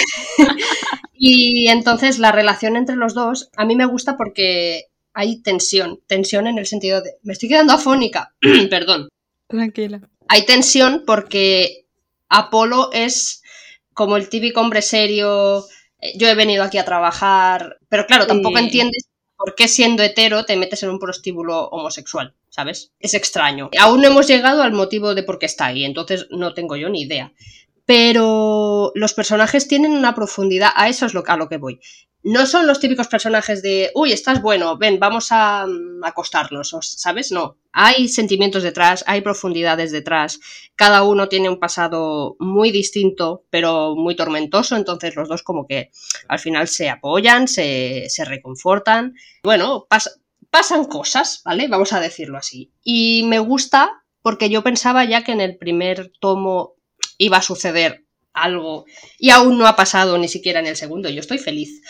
y entonces la relación entre los dos a mí me gusta porque hay tensión, tensión en el sentido de... Me estoy quedando afónica, perdón. Tranquila. Hay tensión porque Apolo es como el típico hombre serio, yo he venido aquí a trabajar, pero claro, tampoco Sí. entiendes por qué siendo hetero te metes en un prostíbulo homosexual, ¿sabes? Es extraño. Aún no hemos llegado al motivo de por qué está ahí, entonces no tengo yo ni idea. Pero los personajes tienen una profundidad, a eso es lo, a lo que voy. No son los típicos personajes de, uy, estás bueno, ven, vamos a um, acostarnos, ¿sabes? No. Hay sentimientos detrás, hay profundidades detrás. Cada uno tiene un pasado muy distinto, pero muy tormentoso, entonces los dos como que al final se apoyan, se, se reconfortan. Bueno, pas, pasan cosas, ¿vale? Vamos a decirlo así. Y me gusta porque yo pensaba ya que en el primer tomo iba a suceder algo y aún no ha pasado ni siquiera en el segundo. Yo estoy feliz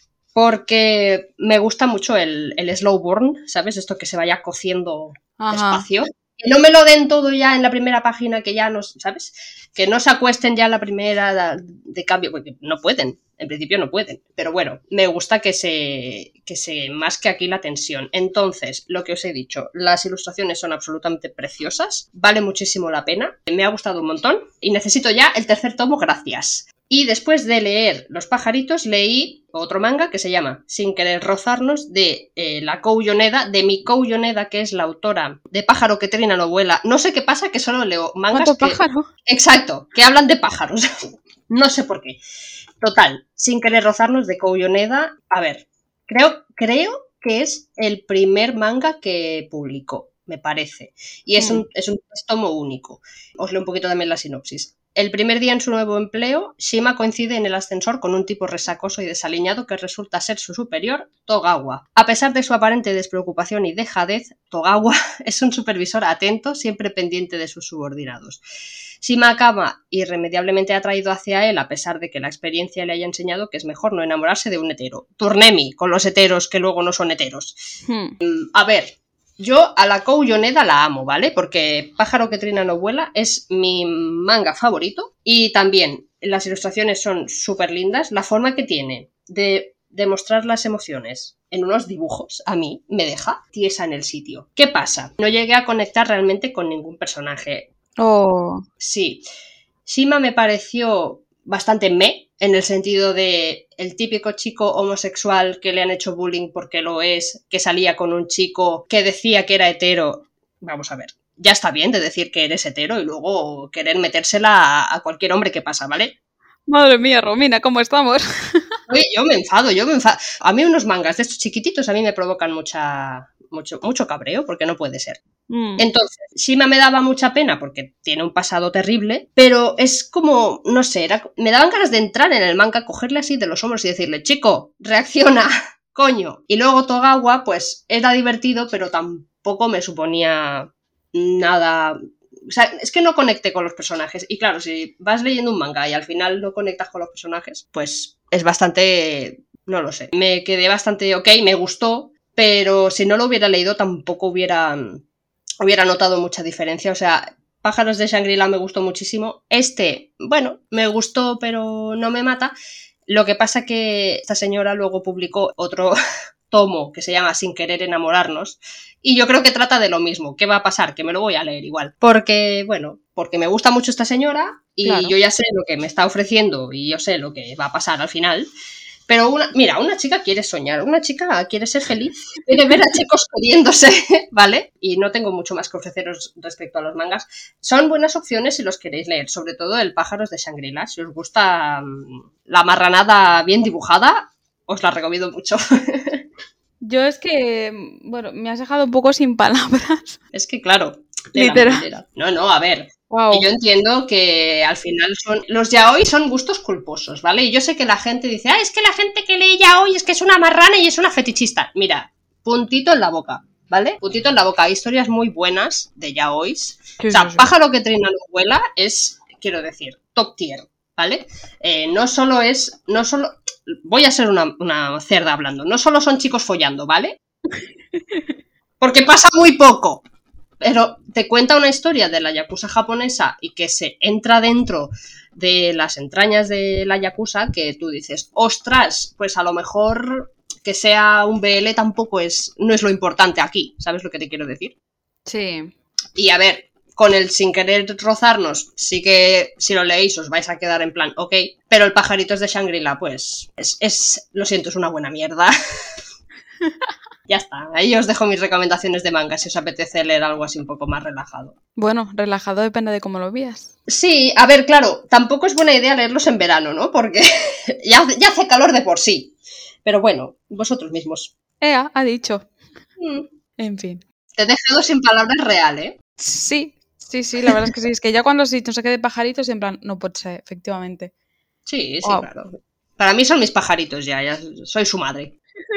porque me gusta mucho el, el slow burn, ¿sabes? Esto que se vaya cociendo Ajá. despacio. Que no me lo den todo ya en la primera página, que ya no, ¿sabes? Que no se acuesten ya en la primera de, de cambio, porque no pueden, en principio no pueden. Pero bueno, me gusta que se, que se masque aquí la tensión. Entonces, lo que os he dicho, las ilustraciones son absolutamente preciosas, vale muchísimo la pena, me ha gustado un montón y necesito ya el tercer tomo, gracias. Y después de leer Los pajaritos, leí otro manga que se llama Sin querer rozarnos, de eh, la Kou Yoneda, de Mikou Yoneda, que es la autora de Pájaro que trina no vuela. No sé qué pasa, que solo leo mangas ¿Cuánto que... pájaro? Exacto, que hablan de pájaros. No sé por qué. Total, Sin querer rozarnos, de Kou Yoneda. A ver, creo, creo que es el primer manga que publicó, me parece. Y es, mm. un, es un tomo único. Os leo un poquito también la sinopsis. El primer día en su nuevo empleo, Shima coincide en el ascensor con un tipo resacoso y desaliñado que resulta ser su superior, Togawa. A pesar de su aparente despreocupación y dejadez, Togawa es un supervisor atento, siempre pendiente de sus subordinados. Shima acaba irremediablemente atraído hacia él, a pesar de que la experiencia le haya enseñado que es mejor no enamorarse de un hetero. Turnemi, con los heteros que luego no son heteros. Hmm. A ver... Yo a la Kou Yoneda la amo, ¿vale? Porque Pájaro que trina no vuela es mi manga favorito y también las ilustraciones son súper lindas. La forma que tiene de demostrar las emociones en unos dibujos a mí me deja tiesa en el sitio. ¿Qué pasa? No llegué a conectar realmente con ningún personaje. Oh. Sí. Shima me pareció bastante meh, en el sentido de el típico chico homosexual que le han hecho bullying porque lo es, que salía con un chico que decía que era hetero. Vamos a ver, ya está bien de decir que eres hetero y luego querer metérsela a, a cualquier hombre que pasa, ¿vale? Madre mía, Romina, ¿cómo estamos? Oye, yo me enfado, yo me enfado. A mí unos mangas de estos chiquititos a mí me provocan mucha, mucho, mucho cabreo, porque no puede ser. Mm. Entonces, Shima me daba mucha pena porque tiene un pasado terrible, pero es como, no sé, era, me daban ganas de entrar en el manga, cogerle así de los hombros y decirle, chico, reacciona, coño. Y luego Togawa, pues era divertido, pero tampoco me suponía nada... O sea, es que no conecté con los personajes. Y claro, si vas leyendo un manga y al final no conectas con los personajes, pues es bastante... No lo sé. Me quedé bastante ok, me gustó, pero si no lo hubiera leído tampoco hubiera, hubiera notado mucha diferencia. O sea, Pájaros de Shangri-La me gustó muchísimo. Este, bueno, me gustó, pero no me mata. Lo que pasa que esta señora luego publicó otro... tomo que se llama Sin querer enamorarnos y yo creo que trata de lo mismo. ¿Qué va a pasar? Que me lo voy a leer igual. Porque, bueno, porque me gusta mucho esta señora y claro, yo ya sé lo que me está ofreciendo y yo sé lo que va a pasar al final. Pero, una, mira, una chica quiere soñar, una chica quiere ser feliz, quiere ver a chicos queriéndose, ¿vale? Y no tengo mucho más que ofreceros respecto a los mangas. Son buenas opciones si los queréis leer, sobre todo el Pájaros de Shangri-La. Si os gusta um, la marranada bien dibujada, os la recomiendo mucho. Yo es que, bueno, me has dejado un poco sin palabras. Es que, claro, literal. No, no, a ver. Wow. Yo entiendo que al final son los yaoi son gustos culposos, ¿vale? Y yo sé que la gente dice, ah, es que la gente que lee yaoi es que es una marrana y es una fetichista. Mira, puntito en la boca, ¿vale? Puntito en la boca. Hay historias muy buenas de yaois. Sí, o sea, sí, sí. Pájaro que trina no vuela es, quiero decir, top tier, ¿vale? Eh, no solo es, no solo... Voy a ser una, una cerda hablando. No solo son chicos follando, ¿vale? Porque pasa muy poco. Pero te cuenta una historia de la yakuza japonesa y que se entra dentro de las entrañas de la yakuza que tú dices, ostras, pues a lo mejor que sea un B L tampoco es, no es lo importante aquí. ¿Sabes lo que te quiero decir? Sí. Y a ver... Con el Sin querer rozarnos, sí que si lo leéis os vais a quedar en plan, ok, pero el Pajaritos de Shangri-La, pues, es, es, lo siento, es una buena mierda. Ya está, ahí os dejo mis recomendaciones de manga, si os apetece leer algo así un poco más relajado. Bueno, relajado depende de cómo lo veas. Sí, a ver, claro, tampoco es buena idea leerlos en verano, ¿no? Porque ya, ya hace calor de por sí. Pero bueno, vosotros mismos. Ea, ha dicho. Mm. En fin. Te he dejado sin palabras real, ¿eh? Sí. Sí, sí, la verdad es que sí. Es que ya cuando sí, no sé qué de pajaritos, en plan, no puede ser, efectivamente. Sí, sí, wow. Claro. Para mí son mis pajaritos ya, ya soy su madre.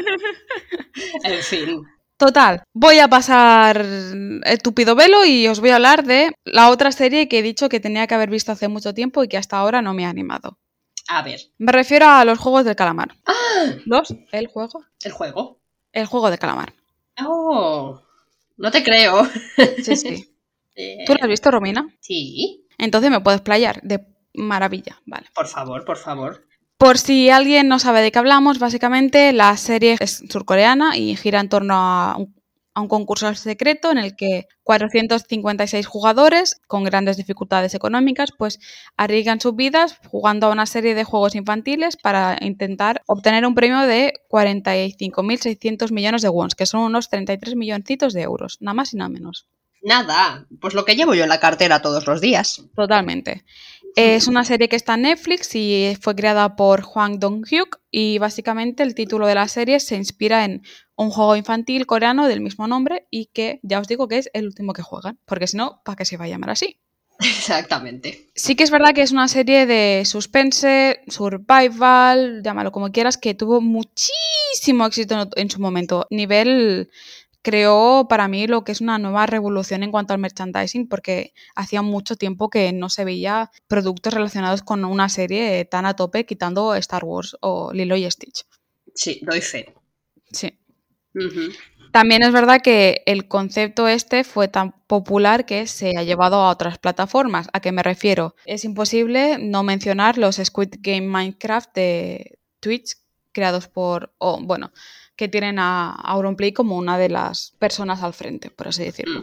En fin. Total, voy a pasar el tupido velo y os voy a hablar de la otra serie que he dicho que tenía que haber visto hace mucho tiempo y que hasta ahora no me ha animado. A ver. Me refiero a los Juegos del Calamar. ¡Ah! ¿Los? ¿El juego? ¿El juego? El Juego de Calamar. Oh, no te creo. Sí, sí. ¿Tú lo has visto, Romina? Sí. Entonces me puedes playar de maravilla, vale. Por favor, por favor. Por si alguien no sabe de qué hablamos, básicamente la serie es surcoreana y gira en torno a un, a un concurso secreto en el que cuatrocientos cincuenta y seis jugadores con grandes dificultades económicas pues arriesgan sus vidas jugando a una serie de juegos infantiles para intentar obtener un premio de cuarenta y cinco mil seiscientos millones de wons, que son unos treinta y tres milloncitos de euros, nada más y nada menos. Nada, pues lo que llevo yo en la cartera todos los días. Totalmente. Es una serie que está en Netflix y fue creada por Hwang Dong-hyuk y básicamente el título de la serie se inspira en un juego infantil coreano del mismo nombre y que ya os digo que es el último que juegan, porque si no, ¿para qué se va a llamar así? Exactamente. Sí que es verdad que es una serie de suspense, survival, llámalo como quieras, que tuvo muchísimo éxito en su momento. Nivel... creó para mí lo que es una nueva revolución en cuanto al merchandising porque hacía mucho tiempo que no se veía productos relacionados con una serie tan a tope quitando Star Wars o Lilo y Stitch. Sí, doy fe. Sí. Uh-huh. También es verdad que el concepto este fue tan popular que se ha llevado a otras plataformas. ¿A qué me refiero? Es imposible no mencionar los Squid Game Minecraft de Twitch creados por... Oh, bueno... que tienen a Auronplay como una de las personas al frente, por así decirlo.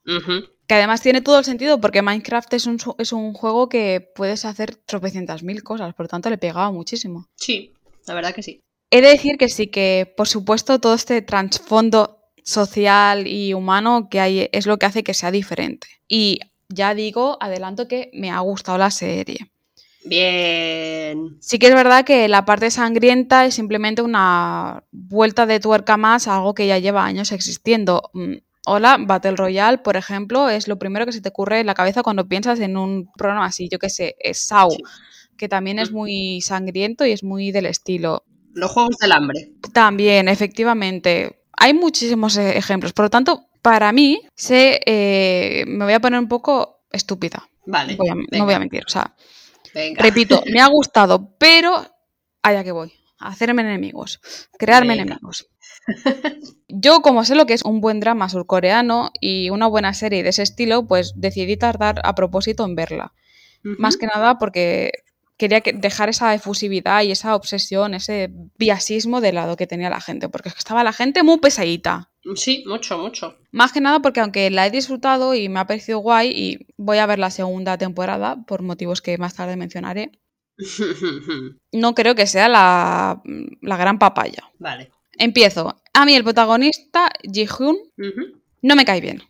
Uh-huh. Que además tiene todo el sentido porque Minecraft es un, es un juego que puedes hacer tropecientas mil cosas, por lo tanto le pegaba muchísimo. Sí, la verdad que sí. He de decir que sí, que por supuesto todo este trasfondo social y humano que hay es lo que hace que sea diferente. Y ya digo, adelanto que me ha gustado la serie. Bien. Sí que es verdad que la parte sangrienta es simplemente una vuelta de tuerca más a algo que ya lleva años existiendo. Hola, Battle Royale, por ejemplo, es lo primero que se te ocurre en la cabeza cuando piensas en un programa así, yo qué sé, es S A U, sí. Que también es muy sangriento y es muy del estilo. Los Juegos del Hambre. También, efectivamente. Hay muchísimos ejemplos. Por lo tanto, para mí, se, eh, me voy a poner un poco estúpida. Vale. Voy a, no voy a mentir. O sea, venga. Repito, me ha gustado, pero allá que voy. A hacerme enemigos. Crearme venga. enemigos. Yo, como sé lo que es un buen drama surcoreano y una buena serie de ese estilo, pues decidí tardar a propósito en verla. Uh-huh. Más que nada porque quería dejar esa efusividad y esa obsesión, ese biasismo de lado que tenía la gente, porque estaba la gente muy pesadita. Sí, mucho, mucho. Más que nada porque aunque la he disfrutado y me ha parecido guay y voy a ver la segunda temporada por motivos que más tarde mencionaré, no creo que sea la, la gran papaya. Vale. Empiezo. A mí el protagonista, Ji-Hoon, uh-huh. no me cae bien.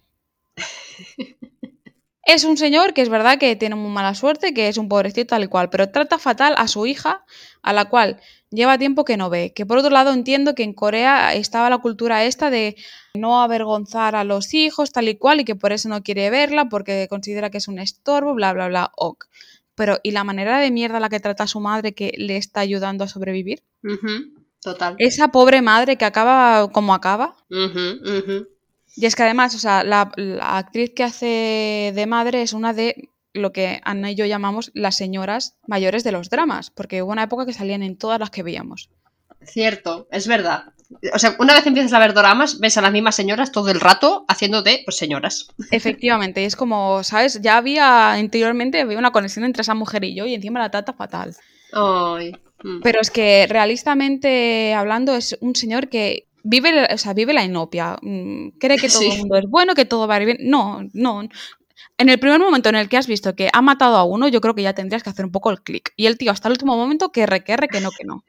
Es un señor que es verdad que tiene muy mala suerte, que es un pobrecito tal y cual, pero trata fatal a su hija, a la cual lleva tiempo que no ve. Que por otro lado entiendo que en Corea estaba la cultura esta de no avergonzar a los hijos tal y cual y que por eso no quiere verla porque considera que es un estorbo, bla, bla, bla, ok. Pero ¿y la manera de mierda a la que trata a su madre que le está ayudando a sobrevivir? Uh-huh. Total. Esa pobre madre que acaba como acaba. Uh-huh, uh-huh. Y es que además, o sea, la, la actriz que hace de madre es una de lo que Ana y yo llamamos las señoras mayores de los dramas, porque hubo una época que salían en todas las que veíamos. Cierto, es verdad. O sea, una vez empiezas a ver dramas, ves a las mismas señoras todo el rato haciendo de pues, señoras. Efectivamente, es como, ¿sabes? Ya había anteriormente había una conexión entre esa mujer y yo y encima la trata fatal. Ay. Pero es que realistamente hablando es un señor que vive, o sea, vive la inopia, cree que todo sí. el mundo es bueno, que todo va a ir bien. No, no. En el primer momento en el que has visto que ha matado a uno, yo creo que ya tendrías que hacer un poco el clic. Y el tío hasta el último momento que requerre que no, que no.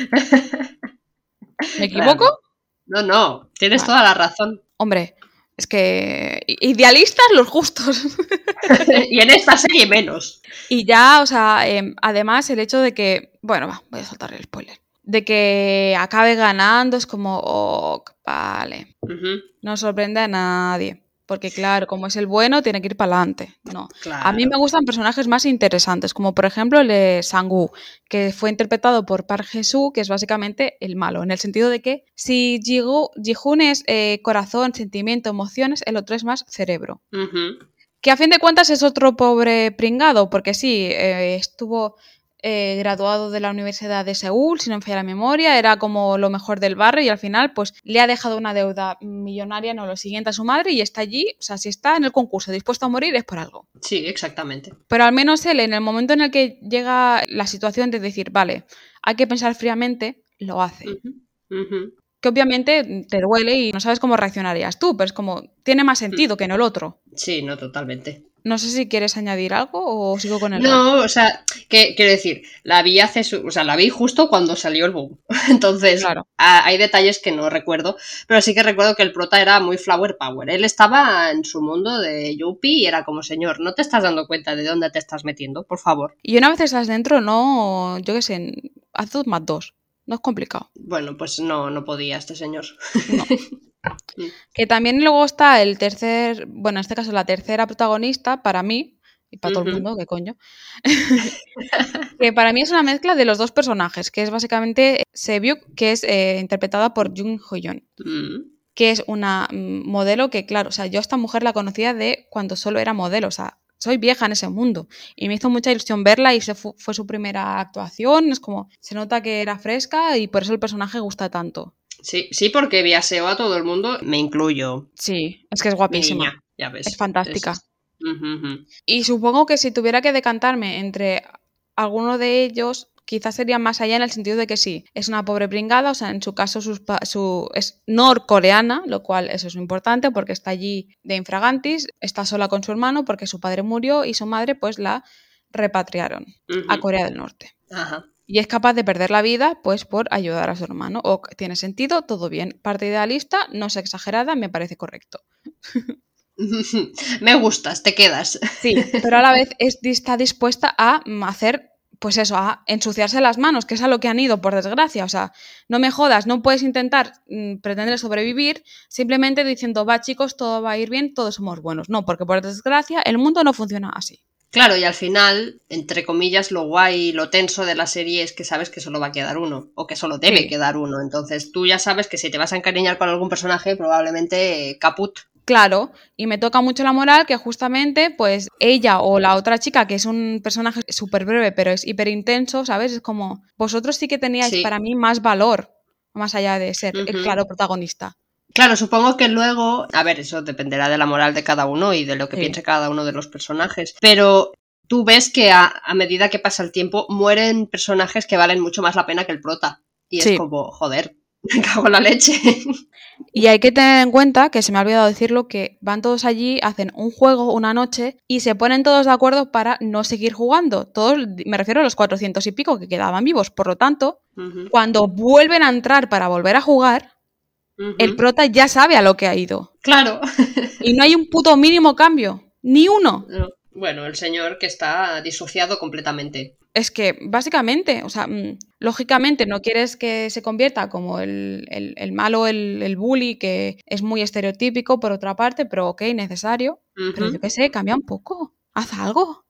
¿Me equivoco? Claro. No, no, tienes vale. toda la razón. Hombre, es que idealistas los justos. Y en esta serie menos. Y ya, o sea, eh, además el hecho de que, bueno, va, voy a soltar el spoiler, de que acabe ganando es como, oh, vale, uh-huh. no sorprende a nadie. Porque claro, como es el bueno, tiene que ir para adelante. No. Claro. A mí me gustan personajes más interesantes, como por ejemplo el de Sang-woo, que fue interpretado por Park Hae-soo, que es básicamente el malo, en el sentido de que si Ji-Hoon es eh, corazón, sentimiento, emociones, el otro es más cerebro. Uh-huh. Que a fin de cuentas es otro pobre pringado, porque sí, eh, estuvo eh, graduado de la Universidad de Seúl, si no me falla la memoria, era como lo mejor del barrio y al final pues le ha dejado una deuda millonaria, no lo siguiente a su madre y está allí, o sea, si está en el concurso dispuesto a morir es por algo. Sí, exactamente. Pero al menos él, en el momento en el que llega la situación de decir, vale, hay que pensar fríamente, lo hace. Uh-huh. Uh-huh. Que obviamente te duele y no sabes cómo reaccionarías tú, pero es como, tiene más sentido que no el otro. Sí, no, totalmente. No sé si quieres añadir algo o sigo con el No, rap. O sea, que, quiero decir, la vi hace su, o sea, la vi justo cuando salió el boom. Entonces, claro. a, hay detalles que no recuerdo, pero sí que recuerdo que el prota era muy flower power. Él estaba en su mundo de yuppie y era como, señor, ¿no te estás dando cuenta de dónde te estás metiendo? Por favor. Y una vez estás dentro, no, yo qué sé, haz dos más dos. No es complicado. Bueno, pues no, no podía este señor. No. Que también luego está el tercer, bueno, en este caso la tercera protagonista, para mí, y para uh-huh. todo el mundo, ¿qué coño? Que para mí es una mezcla de los dos personajes, que es básicamente Sebyuk, que es eh, interpretada por Jung Ho-yeon, uh-huh. que es una mm, modelo que, claro, o sea, yo a esta mujer la conocía de cuando solo era modelo, o sea, soy vieja en ese mundo y me hizo mucha ilusión verla y se fu- fue su primera actuación, es como, se nota que era fresca y por eso el personaje gusta tanto. Sí, sí, porque viaseo a todo el mundo, me incluyo. Sí, es que es guapísima. Niña, ya ves. Es fantástica. Es... Uh-huh. Y supongo que si tuviera que decantarme entre alguno de ellos, quizás sería más allá en el sentido de que sí, es una pobre pringada, o sea, en su caso sus pa- su, es norcoreana, lo cual eso es importante porque está allí de infragantis, está sola con su hermano porque su padre murió y su madre pues la repatriaron Uh-huh. a Corea del Norte. Ajá. Y es capaz de perder la vida pues por ayudar a su hermano. O tiene sentido, todo bien. Parte idealista, no es exagerada, me parece correcto. Me gustas, te quedas. Sí, pero a la vez es, está dispuesta a hacer, pues eso, a ensuciarse las manos, que es a lo que han ido, por desgracia. O sea, no me jodas, no puedes intentar mmm, pretender sobrevivir simplemente diciendo, va chicos, todo va a ir bien, todos somos buenos. No, porque por desgracia el mundo no funciona así. Claro, y al final, entre comillas, lo guay, lo tenso de la serie es que sabes que solo va a quedar uno, o que solo debe Sí. quedar uno. Entonces tú ya sabes que si te vas a encariñar con algún personaje, probablemente eh, caput. Claro, y me toca mucho la moral que justamente, pues, ella o la otra chica, que es un personaje súper breve, pero es hiper intenso, ¿sabes? Es como, vosotros sí que teníais Sí. para mí más valor, más allá de ser el Uh-huh. claro protagonista. Claro, supongo que luego, a ver, eso dependerá de la moral de cada uno y de lo que Sí. piense cada uno de los personajes, pero tú ves que a, a medida que pasa el tiempo mueren personajes que valen mucho más la pena que el prota. Y Sí. es como, joder, me cago en la leche. Y hay que tener en cuenta, que se me ha olvidado decirlo, que van todos allí, hacen un juego una noche y se ponen todos de acuerdo para no seguir jugando. Todos, me refiero a los cuatrocientos y pico que quedaban vivos. Por lo tanto, Uh-huh. cuando vuelven a entrar para volver a jugar, Uh-huh. el prota ya sabe a lo que ha ido. Claro. Y no hay un puto mínimo cambio. Ni uno. No. Bueno, el señor que está disociado completamente. Es que, básicamente, o sea, mmm, lógicamente no quieres que se convierta como el, el, el malo, el, el bully, que es muy estereotípico por otra parte, pero ok, necesario. Uh-huh. Pero yo qué sé, cambia un poco. Haz algo.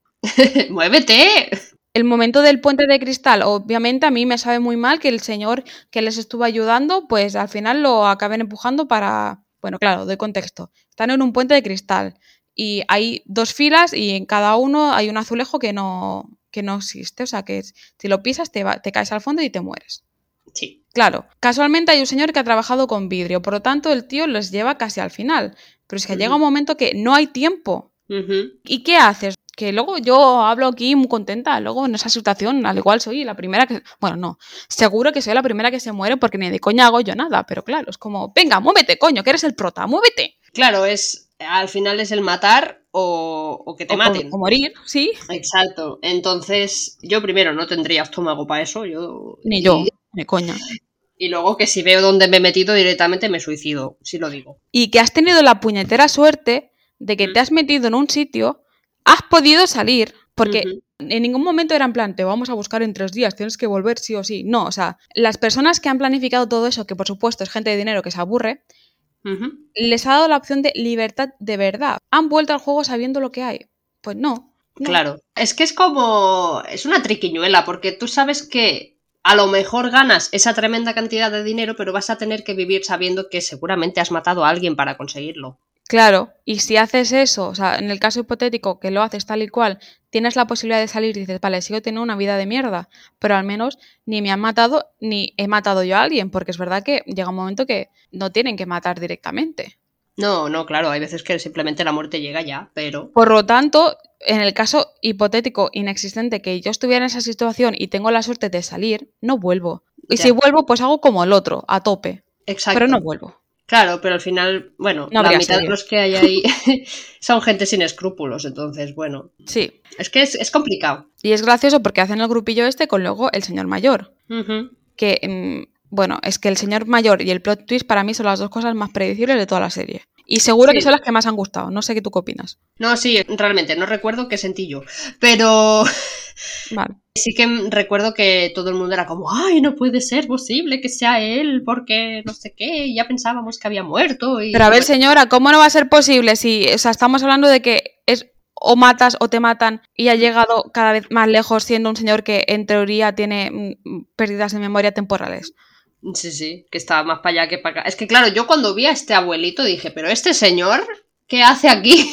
¡Muévete! El momento del puente de cristal, obviamente a mí me sabe muy mal que el señor que les estuvo ayudando, pues al final lo acaben empujando para... Bueno, claro, doy contexto. Están en un puente de cristal y hay dos filas y en cada uno hay un azulejo que no, que no existe. O sea, que si lo pisas te, va, te caes al fondo y te mueres. Sí. Claro, casualmente hay un señor que ha trabajado con vidrio, por lo tanto el tío les lleva casi al final. Pero es que uh-huh. llega un momento que no hay tiempo. Uh-huh. ¿Y qué haces? Que luego yo hablo aquí muy contenta, luego en esa situación al igual soy la primera que... Bueno, no, seguro que soy la primera que se muere porque ni de coña hago yo nada, pero claro, es como, venga, muévete, coño, que eres el prota, muévete. Claro, es al final es el matar o, o que te o, maten. O morir, sí. Exacto, entonces yo primero no tendría estómago para eso, yo... Ni yo, ni coña. Y luego que si veo dónde me he metido directamente me suicido, si lo digo. Y que has tenido la puñetera suerte de que mm. te has metido en un sitio... Has podido salir, porque uh-huh. en ningún momento era en plan, te vamos a buscar en tres días, tienes que volver sí o sí. No, o sea, las personas que han planificado todo eso, que por supuesto es gente de dinero que se aburre, uh-huh. les ha dado la opción de libertad de verdad. ¿Han vuelto al juego sabiendo lo que hay? Pues no. no. Claro, es que es como... es una triquiñuela, porque tú sabes que a lo mejor ganas esa tremenda cantidad de dinero, pero vas a tener que vivir sabiendo que seguramente has matado a alguien para conseguirlo. Claro, y si haces eso, o sea, en el caso hipotético que lo haces tal y cual, tienes la posibilidad de salir y dices, vale, sigo teniendo una vida de mierda, pero al menos ni me han matado ni he matado yo a alguien, porque es verdad que llega un momento que no tienen que matar directamente. No, no, claro, hay veces que simplemente la muerte llega ya, pero... Por lo tanto, en el caso hipotético inexistente que yo estuviera en esa situación y tengo la suerte de salir, no vuelvo. Y ya. Si vuelvo, pues hago como el otro, a tope. Exacto. Pero no vuelvo. Claro, pero al final, bueno, no la mitad serio. de los que hay ahí son gente sin escrúpulos, entonces, bueno. Sí. Es que es, es complicado. Y es gracioso porque hacen el grupillo este con luego el señor mayor. Uh-huh. Que, mmm, bueno, es que el señor mayor y el plot twist para mí son las dos cosas más predecibles de toda la serie. Y seguro sí. que son las que más han gustado. No sé qué tú qué opinas. No, sí, realmente, no recuerdo qué sentí yo. Pero... Vale. Sí que recuerdo que todo el mundo era como, ay, no puede ser posible que sea él, porque no sé qué, ya pensábamos que había muerto. Y... Pero a ver, señora, ¿cómo no va a ser posible si, o sea, estamos hablando de que es o matas o te matan y ha llegado cada vez más lejos siendo un señor que en teoría tiene pérdidas de memoria temporales? Sí, sí, que estaba más para allá que para acá. Es que claro, yo cuando vi a este abuelito dije, pero este señor, ¿qué hace aquí?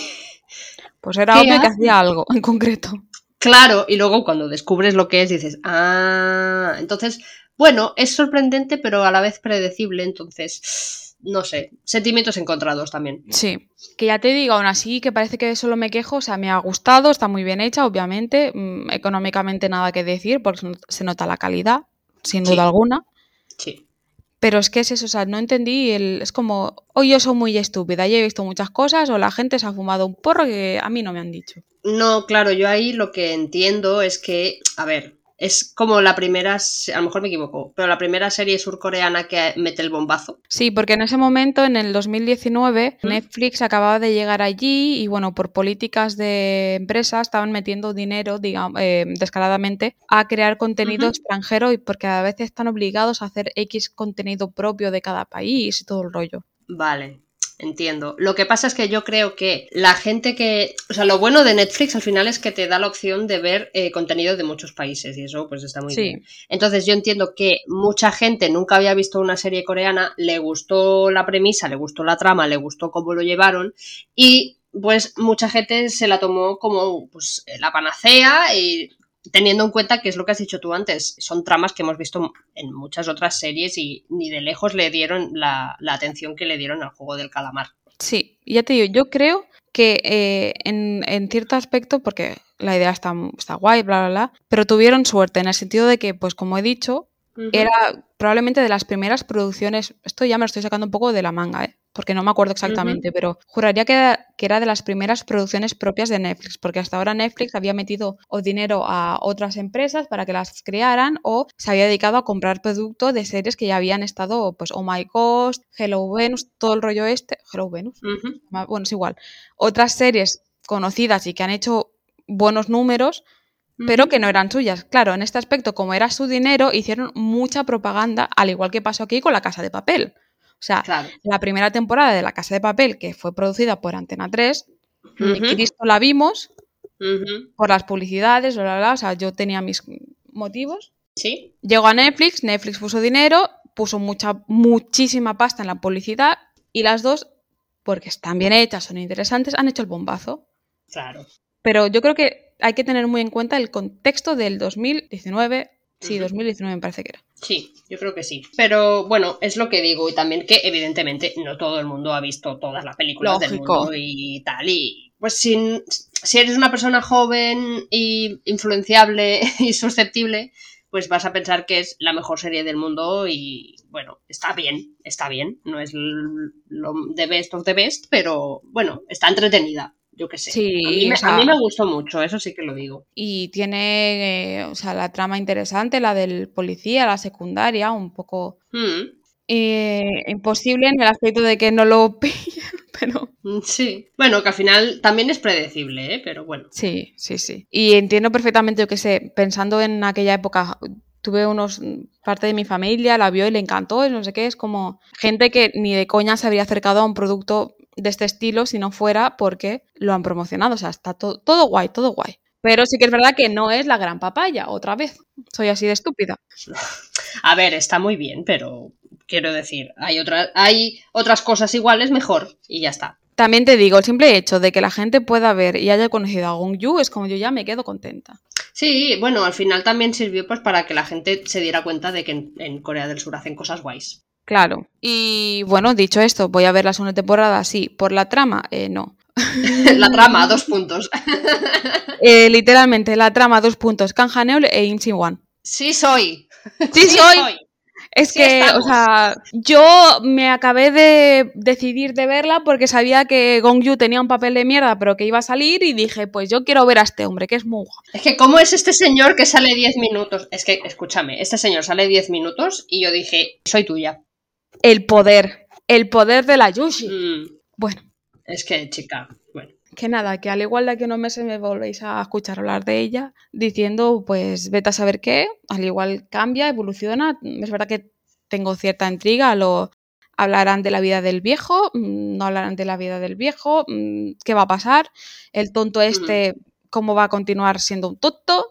Pues era obvio hace? que hacía algo en concreto. Claro, y luego cuando descubres lo que es dices, ah, entonces, bueno, es sorprendente pero a la vez predecible, entonces, no sé, sentimientos encontrados también. Sí, que ya te digo, aún así, que parece que solo me quejo, o sea, me ha gustado, está muy bien hecha, obviamente, mmm, económicamente nada que decir, porque se nota la calidad, sin duda Sí. alguna. Sí. Pero es que es eso, o sea, no entendí, el, es como, o yo soy muy estúpida y he visto muchas cosas, o la gente se ha fumado un porro que a mí no me han dicho. No, claro, yo ahí lo que entiendo es que, a ver, es como la primera, a lo mejor me equivoco, pero la primera serie surcoreana que mete el bombazo. Sí, porque en ese momento, en el dos mil diecinueve, ¿Mm? Netflix acababa de llegar allí y, bueno, por políticas de empresa estaban metiendo dinero, digamos, eh, descaradamente a crear contenido uh-huh. extranjero y porque a veces están obligados a hacer X contenido propio de cada país y todo el rollo. Vale. Entiendo. Lo que pasa es que yo creo que la gente que... O sea, lo bueno de Netflix al final es que te da la opción de ver eh, contenido de muchos países y eso pues está muy sí. bien. Entonces yo entiendo que mucha gente nunca había visto una serie coreana, le gustó la premisa, le gustó la trama, le gustó cómo lo llevaron y pues mucha gente se la tomó como pues la panacea y... Teniendo en cuenta que es lo que has dicho tú antes, son tramas que hemos visto en muchas otras series y ni de lejos le dieron la, la atención que le dieron al Juego del Calamar. Sí, ya te digo, yo creo que eh, en, en cierto aspecto, porque la idea está, está guay, bla, bla, bla, pero tuvieron suerte en el sentido de que, pues como he dicho, uh-huh. era probablemente de las primeras producciones, esto ya me lo estoy sacando un poco de la manga, ¿eh? Porque no me acuerdo exactamente, uh-huh. pero juraría que era, que era de las primeras producciones propias de Netflix, porque hasta ahora Netflix había metido o dinero a otras empresas para que las crearan o se había dedicado a comprar producto de series que ya habían estado, pues Oh My Ghost, Hello Venus, todo el rollo este, Hello Venus, uh-huh. bueno, es igual, otras series conocidas y que han hecho buenos números, uh-huh. pero que no eran suyas. Claro, en este aspecto, como era su dinero, hicieron mucha propaganda, al igual que pasó aquí con La Casa de Papel. O sea, claro. la primera temporada de La Casa de Papel, que fue producida por Antena tres, uh-huh. ni Cristo la vimos, uh-huh. por las publicidades, bla, bla, bla, o sea, yo tenía mis motivos. ¿Sí? Llegó a Netflix, Netflix puso dinero, puso mucha, muchísima pasta en la publicidad y las dos, porque están bien hechas, son interesantes, han hecho el bombazo. Claro. Pero yo creo que hay que tener muy en cuenta el contexto del dos mil diecinueve. Sí, dos mil diecinueve me parece que era. Sí, yo creo que sí. Pero bueno, es lo que digo y también que evidentemente no todo el mundo ha visto todas las películas Lógico. Del mundo y tal. Y pues si, si eres una persona joven y influenciable y susceptible, pues vas a pensar que es la mejor serie del mundo y bueno, está bien, está bien. No es lo the best of the best, pero bueno, está entretenida. Yo qué sé. Sí, a, mí me, o sea, a mí me gustó mucho, eso sí que lo digo. Y tiene, eh, o sea, la trama interesante, la del policía, la secundaria, un poco mm. eh, imposible en el aspecto de que no lo pillan, pero... Sí. Bueno, que al final también es predecible, ¿eh? Pero bueno. Sí, sí, sí. Y entiendo perfectamente, yo qué sé, pensando en aquella época... Tuve unos, parte de mi familia la vio y le encantó, no sé qué, es como gente que ni de coña se habría acercado a un producto de este estilo si no fuera porque lo han promocionado, o sea, está todo, todo guay, todo guay. Pero sí que es verdad que no es la gran papaya, otra vez, soy así de estúpida. A ver, está muy bien, pero quiero decir, hay, otra, hay otras cosas iguales mejor y ya está. También te digo, el simple hecho de que la gente pueda ver y haya conocido a Gong Yoo es como yo ya me quedo contenta. Sí, bueno, al final también sirvió pues para que la gente se diera cuenta de que en, en Corea del Sur hacen cosas guays. Claro. Y bueno, dicho esto, ¿voy a ver la segunda temporada? Sí. ¿Por la trama? Eh, no. La trama, dos puntos. eh, literalmente, la trama, dos puntos. Kang Han-eul e Im Sin-won. Sí soy. Sí, sí soy. soy. Es sí que, estamos. O sea, yo me acabé de decidir de verla porque sabía que Gong Yoo tenía un papel de mierda, pero que iba a salir y dije, pues yo quiero ver a este hombre, que es muy guapo. Es que, ¿cómo es este señor que sale diez minutos? Es que, escúchame, este señor sale diez minutos y yo dije, soy tuya. El poder, el poder de la Yushi. Mm. Bueno. Es que, chica, bueno. Que nada, que al igual de que no me se me volvéis a escuchar hablar de ella, diciendo, pues vete a saber qué, al igual cambia, evoluciona. Es verdad que tengo cierta intriga, lo hablarán de la vida del viejo, no hablarán de la vida del viejo, qué va a pasar, el tonto este, cómo va a continuar siendo un tonto,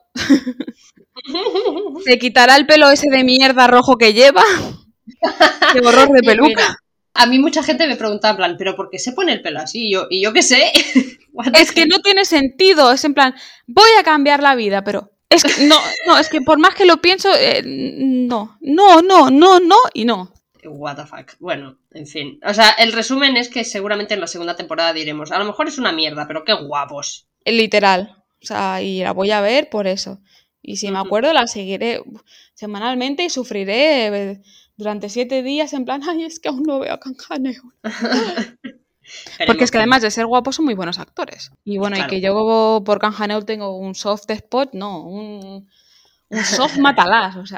se quitará el pelo ese de mierda rojo que lleva, qué horror de peluca. Mira, a mí mucha gente me pregunta en plan, ¿pero por qué se pone el pelo así? Y yo, ¿y yo qué sé? Es que no tiene sentido, es en plan, voy a cambiar la vida, pero es que no, no, es que por más que lo pienso, eh, no, no, no, no, no y no. What the fuck. Bueno, en fin. O sea, el resumen es que seguramente en la segunda temporada diremos, a lo mejor es una mierda, pero qué guapos. Literal. O sea, y la voy a ver por eso. Y si me acuerdo, la seguiré semanalmente y sufriré durante siete días en plan, ay, es que aún no veo a Kang Ha-neul. Porque es que además de ser guapos son muy buenos actores. Y bueno, claro. Y que yo por Kang Ha-neul tengo un soft spot, no, un, un soft matalás, o sea.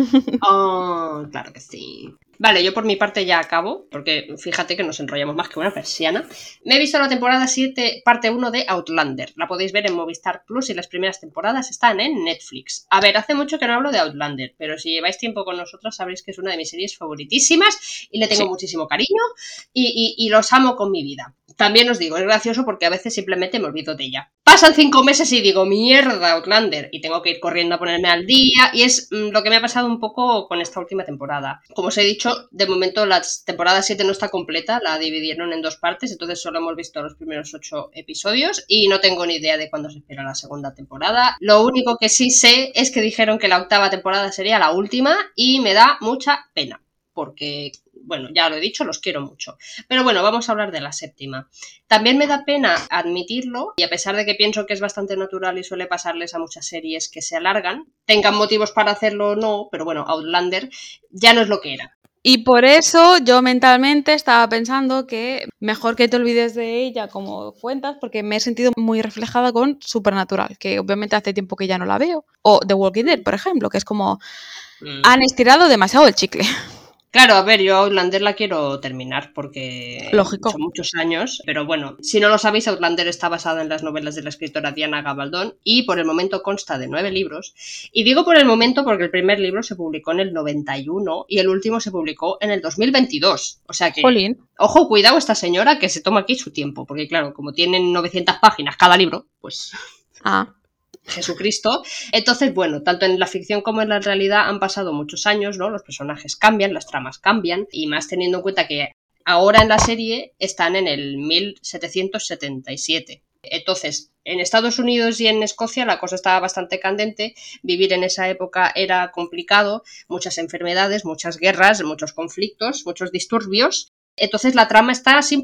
Oh, claro que sí. Vale, yo por mi parte ya acabo, porque fíjate que nos enrollamos más que una persiana. Me he visto la temporada siete, parte uno de Outlander. La podéis ver en Movistar Plus y las primeras temporadas están en Netflix. A ver, hace mucho que no hablo de Outlander, pero si lleváis tiempo con nosotras sabréis que es una de mis series favoritísimas y le tengo sí. muchísimo cariño y, y, y los amo con mi vida. También os digo, es gracioso porque a veces simplemente me olvido de ella. Pasan cinco meses y digo, mierda, Outlander, y tengo que ir corriendo a ponerme al día, y es mmm, lo que me ha pasado un poco con esta última temporada. Como os he dicho, de momento la temporada siete no está completa, la dividieron en dos partes, entonces solo hemos visto los primeros ocho episodios, y no tengo ni idea de cuándo se espera la segunda temporada. Lo único que sí sé es que dijeron que la octava temporada sería la última, y me da mucha pena, porque... Bueno, ya lo he dicho, los quiero mucho. Pero bueno, vamos a hablar de la séptima. También me da pena admitirlo, y a pesar de que pienso que es bastante natural y suele pasarles a muchas series que se alargan, tengan motivos para hacerlo o no, pero bueno, Outlander ya no es lo que era. Y por eso yo mentalmente estaba pensando que mejor que te olvides de ella como cuentas, porque me he sentido muy reflejada con Supernatural, que obviamente hace tiempo que ya no la veo. O The Walking Dead, por ejemplo, que es como... Mm. Han estirado demasiado el chicle. Claro, a ver, yo Outlander la quiero terminar porque Lógico. Son muchos años, pero bueno, si no lo sabéis, Outlander está basada en las novelas de la escritora Diana Gabaldon y por el momento consta de nueve libros. Y digo por el momento porque el primer libro se publicó en el noventa y uno y el último se publicó en el dos mil veintidós. O sea que, Jolín. Ojo, cuidado esta señora que se toma aquí su tiempo, porque claro, como tienen novecientas páginas cada libro, pues... Ah... Jesucristo. Entonces, bueno, tanto en la ficción como en la realidad han pasado muchos años, ¿no? Los personajes cambian, las tramas cambian, y más teniendo en cuenta que ahora en la serie están en el mil setecientos setenta y siete. Entonces, en Estados Unidos y en Escocia la cosa estaba bastante candente, vivir en esa época era complicado, muchas enfermedades, muchas guerras, muchos conflictos, muchos disturbios. Entonces la trama está así un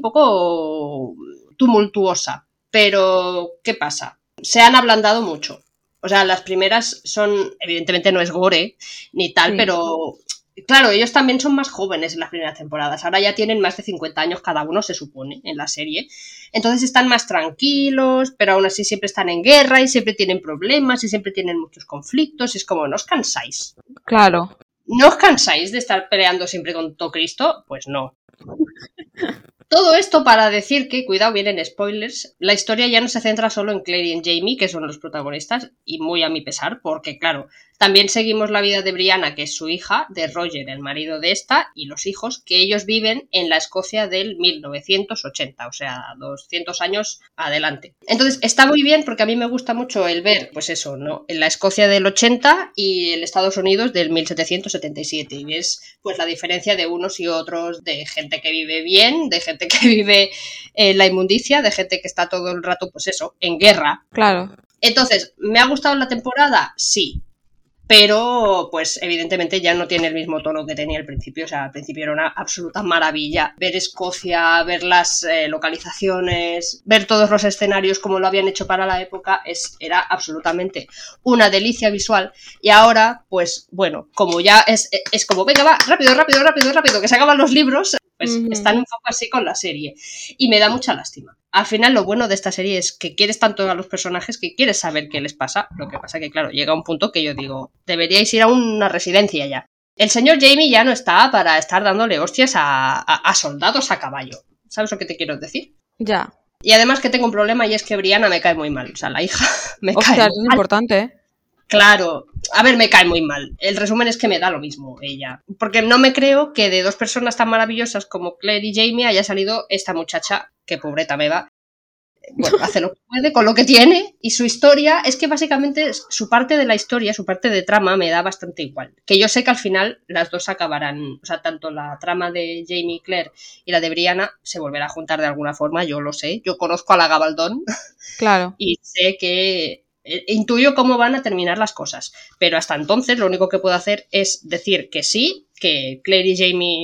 poco tumultuosa. Pero, ¿qué pasa? Se han ablandado mucho. O sea, las primeras son, evidentemente no es gore ni tal, sí. Pero claro, ellos también son más jóvenes en las primeras temporadas. Ahora ya tienen más de cincuenta años cada uno, se supone, en la serie. Entonces están más tranquilos, pero aún así siempre están en guerra y siempre tienen problemas y siempre tienen muchos conflictos. Es como, ¿no os cansáis? Claro. ¿No os cansáis de estar peleando siempre con todo Cristo? Pues no. Todo esto para decir que, cuidado, vienen spoilers, la historia ya no se centra solo en Claire y en Jamie, que son los protagonistas, y muy a mi pesar, porque claro, también seguimos la vida de Brianna, que es su hija, de Roger, el marido de esta, y los hijos, que ellos viven en la Escocia del mil novecientos ochenta, o sea, doscientos años adelante. Entonces, está muy bien porque a mí me gusta mucho el ver, pues eso, ¿no? En la Escocia del ochenta y el Estados Unidos del mil setecientos setenta y siete, y ves pues la diferencia de unos y otros, de gente que vive bien, de gente que vive en la inmundicia, de gente que está todo el rato, pues eso, en guerra. Claro. Entonces, ¿me ha gustado la temporada? Sí. Pero, pues, evidentemente ya no tiene el mismo tono que tenía al principio. O sea, al principio era una absoluta maravilla. Ver Escocia, ver las eh, localizaciones, ver todos los escenarios como lo habían hecho para la época, es, era absolutamente una delicia visual. Y ahora, pues, bueno, como ya es, es como, venga, va, rápido, rápido, rápido, rápido, que se acaban los libros, pues uh-huh. Están un poco así con la serie. Y me da mucha lástima. Al final lo bueno de esta serie es que quieres tanto a los personajes que quieres saber qué les pasa. Lo que pasa que, claro, llega un punto que yo digo, deberíais ir a una residencia ya. El señor Jamie ya no está para estar dándole hostias a, a, a soldados a caballo. ¿Sabes lo que te quiero decir? Ya. Y además que tengo un problema y es que Brianna me cae muy mal. O sea, la hija me Hostia, cae es muy mal. Importante, ¿eh? Claro, a ver, me cae muy mal. El resumen es que me da lo mismo ella. Porque no me creo que de dos personas tan maravillosas como Claire y Jamie haya salido esta muchacha, que pobreta me va. Bueno, hace lo que puede con lo que tiene. Y su historia, es que básicamente su parte de la historia, su parte de trama me da bastante igual. Que yo sé que al final las dos acabarán, o sea, tanto la trama de Jamie y Claire y la de Brianna se volverá a juntar de alguna forma, yo lo sé. Yo conozco a la Gabaldon. Claro. Y sé que... intuyo cómo van a terminar las cosas, pero hasta entonces lo único que puedo hacer es decir que sí, que Claire y Jamie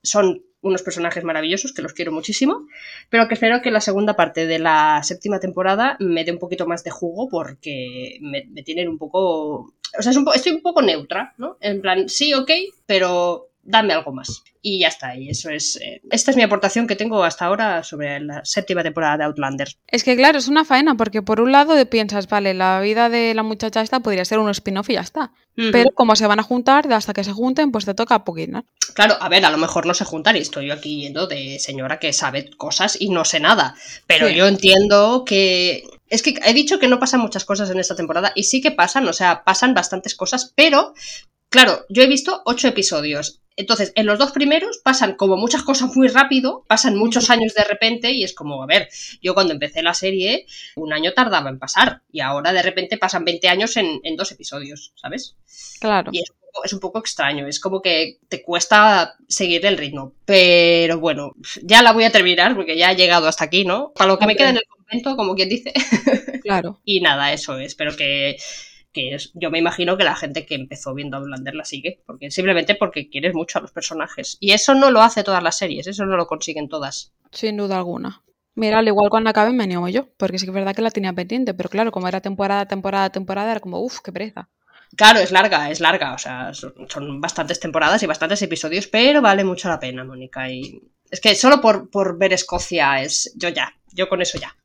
son unos personajes maravillosos que los quiero muchísimo, pero que espero que la segunda parte de la séptima temporada me dé un poquito más de jugo porque me, me tienen un poco... O sea, es un po- estoy un poco neutra, ¿no? En plan, sí, ok, pero dame algo más. Y ya está, y eso es... Eh, esta es mi aportación que tengo hasta ahora sobre la séptima temporada de Outlander. Es que claro, es una faena, porque por un lado piensas, vale, la vida de la muchacha esta podría ser un spin-off y ya está. Uh-huh. Pero como se van a juntar, hasta que se junten, pues te toca poquinar. Claro, a ver, a lo mejor no se juntan y estoy yo aquí yendo de señora que sabe cosas y no sé nada. Pero sí. Yo entiendo que... Es que he dicho que no pasan muchas cosas en esta temporada y sí que pasan, o sea, pasan bastantes cosas, pero... Claro, yo he visto ocho episodios. Entonces, en los dos primeros pasan como muchas cosas muy rápido, pasan muchos años de repente y es como, a ver, yo cuando empecé la serie, un año tardaba en pasar y ahora de repente pasan veinte años en, en dos episodios, ¿sabes? Claro. Y es un, poco, es un poco extraño, es como que te cuesta seguir el ritmo. Pero bueno, ya la voy a terminar porque ya he llegado hasta aquí, ¿no? Para lo que okay. me queda en el convento, como quien dice. Claro. Y nada, eso, espero que... que es, yo me imagino que la gente que empezó viendo Outlander la sigue, porque simplemente porque quieres mucho a los personajes. Y eso no lo hace todas las series, eso no lo consiguen todas. Sin duda alguna. Mira, al igual cuando acabe me niego yo, porque sí que es verdad que la tenía pendiente, pero claro, como era temporada, temporada, temporada, era como, uff, qué pereza. Claro, es larga, es larga, o sea, son, son bastantes temporadas y bastantes episodios, pero vale mucho la pena, Mónica. Y es que solo por, por ver Escocia es, yo ya, yo con eso ya.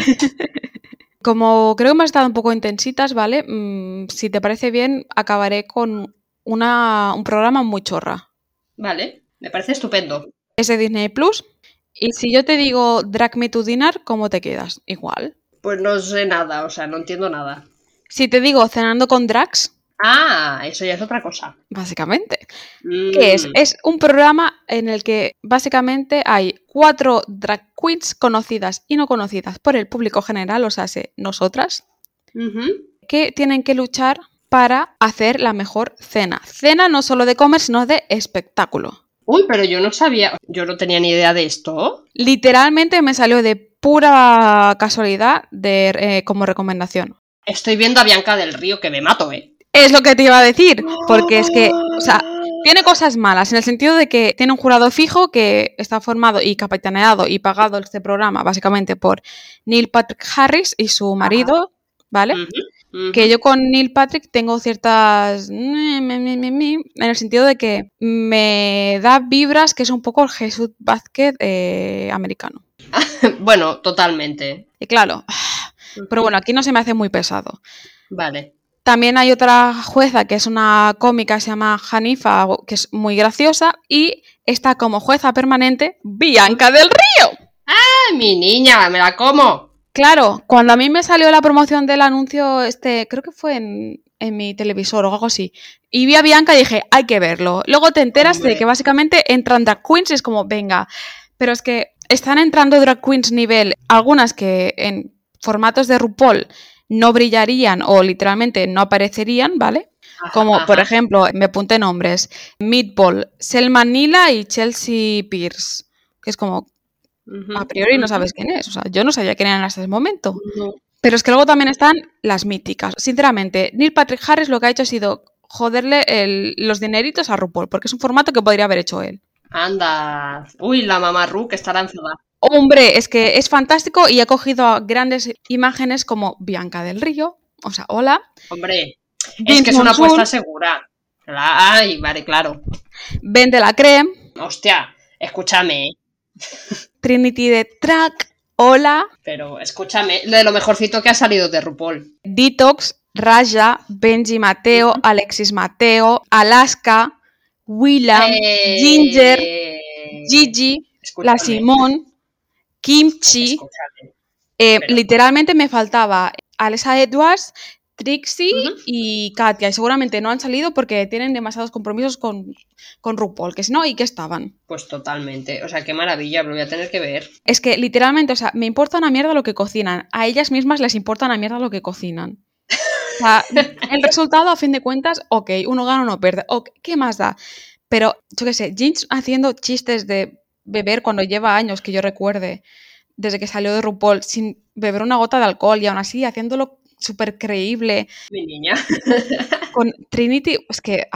Como creo que hemos estado un poco intensitas, ¿vale? Mm, si te parece bien, acabaré con una, un programa muy chorra. Vale, me parece estupendo. Es de Disney Plus. Y si yo te digo Drag Me to Dinner, ¿cómo te quedas? Igual. Pues no sé nada, o sea, no entiendo nada. Si te digo Cenando con Drags... Ah, eso ya es otra cosa. Básicamente. Mm. ¿Qué es? Es un programa en el que básicamente hay cuatro drag queens conocidas y no conocidas por el público general, o sea, nosotras, uh-huh. que tienen que luchar para hacer la mejor cena. Cena no solo de comer, sino de espectáculo. Uy, pero yo no sabía, yo no tenía ni idea de esto. Literalmente me salió de pura casualidad de, eh, como recomendación. Estoy viendo a Bianca del Río que me mato, ¿eh? Es lo que te iba a decir, porque es que, o sea, tiene cosas malas, en el sentido de que tiene un jurado fijo que está formado y capitaneado y pagado este programa básicamente por Neil Patrick Harris y su marido, ajá. ¿Vale? Uh-huh, uh-huh. Que yo con Neil Patrick tengo ciertas... en el sentido de que me da vibras que es un poco el Jesús Vázquez eh, americano. Bueno, totalmente. Y claro, uh-huh. Pero bueno, aquí no se me hace muy pesado. Vale. También hay otra jueza que es una cómica, se llama Hanifa, que es muy graciosa, y está como jueza permanente Bianca del Río. ¡Ah, mi niña! ¡Me la como! Claro, cuando a mí me salió la promoción del anuncio, este, creo que fue en, en mi televisor o algo así, y vi a Bianca y dije, hay que verlo. Luego te enteras Hombre. de que básicamente entran drag queens y es como, venga, pero es que están entrando drag queens nivel, algunas que en formatos de RuPaul no brillarían o literalmente no aparecerían, ¿vale? Ajá, Como, ajá. por ejemplo, me apunté nombres, Meatball, Selma Nila y Chelsea Pierce, que es como, uh-huh, a priori uh-huh. no sabes quién es, o sea, yo no sabía quién eran hasta ese momento. No. Pero es que luego también están las míticas. Sinceramente, Neil Patrick Harris lo que ha hecho ha sido joderle el, los dineritos a RuPaul, porque es un formato que podría haber hecho él. Anda. Uy, la mamá Ru que estará enfadada. Hombre, es que es fantástico y ha cogido grandes imágenes como Bianca del Río, o sea, hola. Hombre, Vince es que es una Monsoon, apuesta segura. Ay, vale, claro. Ben de la Creme. Hostia, escúchame. Trinity de Track, hola. Pero escúchame, de lo mejorcito que ha salido de RuPaul. Detox, Raya, Benji Mateo, Alexis Mateo, Alaska, Willam, eh... Ginger, Gigi, escúchame. La Simón, Kimchi, eh, literalmente me faltaba Alexa Edwards, Trixie uh-huh. y Katia, y seguramente no han salido porque tienen demasiados compromisos con, con RuPaul, que si no, ¿y qué estaban? Pues totalmente, o sea, qué maravilla, lo voy a tener que ver. Es que literalmente, o sea, me importa una mierda lo que cocinan, a ellas mismas les importa una mierda lo que cocinan. O sea, el resultado, a fin de cuentas, ok, uno gana, uno pierde, okay, ¿qué más da? Pero, yo qué sé, Jinx haciendo chistes de beber cuando lleva años, que yo recuerde, desde que salió de RuPaul, sin beber una gota de alcohol y aún así haciéndolo súper creíble. Mi niña. Con Trinity, es que, a ver,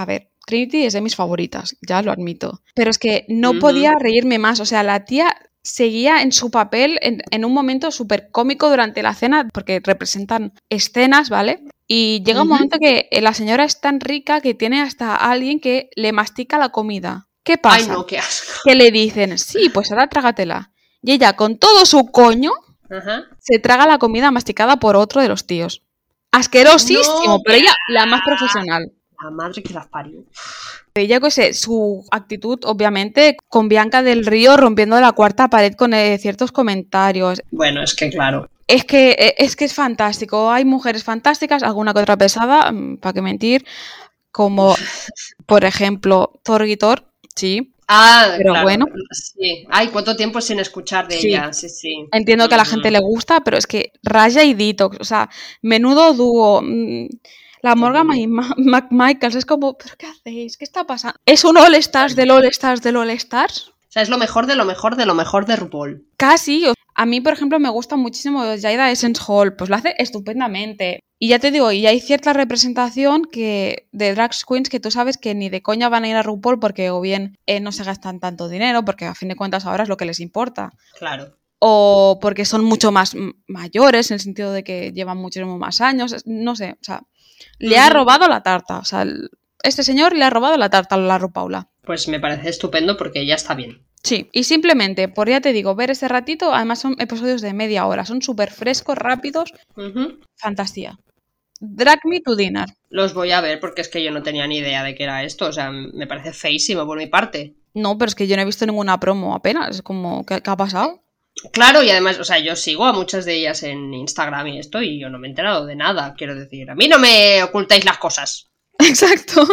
Trinity es de mis favoritas, ya lo admito. Pero es que no Ujú. podía reírme más. O sea, la tía seguía en su papel en, en un momento súper cómico durante la cena, porque representan escenas, ¿vale? Y llega un Ujú. momento que la señora es tan rica que tiene hasta alguien que le mastica la comida. ¿Qué Ay, pasa? no, qué asco. Que le dicen, sí, pues ahora trágatela. Y ella, con todo su coño, Ajá. se traga la comida masticada por otro de los tíos. Asquerosísimo, No, pero qué ella la más profesional. La madre que las parió. Ella, que sé, su actitud, obviamente, con Bianca del Río rompiendo la cuarta pared con eh, ciertos comentarios. Bueno, es que claro. Es que, eh, es que es fantástico. Hay mujeres fantásticas, alguna que otra pesada, para qué mentir, como, por ejemplo, Thorgitor, sí. Ah, Pero claro. bueno. Sí. Ay, cuánto tiempo sin escuchar de Sí. ella. Sí, sí. Entiendo que a la Ujú. gente le gusta, pero es que Raya y Detox, o sea, menudo dúo. mm, La Morgan Qué y Ma- McMichaels es como, ¿pero qué hacéis? ¿Qué está pasando? ¿Es un All Stars del All Stars del All Stars? O sea, es lo mejor de lo mejor de lo mejor de RuPaul. Casi. A mí, por ejemplo, me gusta muchísimo Jada Essence Hall, pues lo hace estupendamente. Y ya te digo, y hay cierta representación que de drag queens que tú sabes que ni de coña van a ir a RuPaul porque o bien eh, no se gastan tanto dinero, porque a fin de cuentas ahora es lo que les importa. Claro. O porque son mucho más m- mayores, en el sentido de que llevan muchísimo más años, es- no sé, o sea, le ha Ujú. robado la tarta, o sea, el- este señor le ha robado la tarta a la RuPaula. Pues me parece estupendo porque ya está bien. Sí, y simplemente, por ya te digo, ver ese ratito, además son episodios de media hora, son súper frescos, rápidos, Ujú. fantasía. Drag Me to Dinner. Los voy a ver porque es que yo no tenía ni idea de qué era esto. O sea, me parece feísimo por mi parte. No, pero es que yo no he visto ninguna promo apenas, es como, ¿qué, qué ha pasado? Claro, y además, o sea, yo sigo a muchas de ellas en Instagram y esto, y yo no me he enterado de nada, quiero decir. A mí no me ocultáis las cosas. Exacto.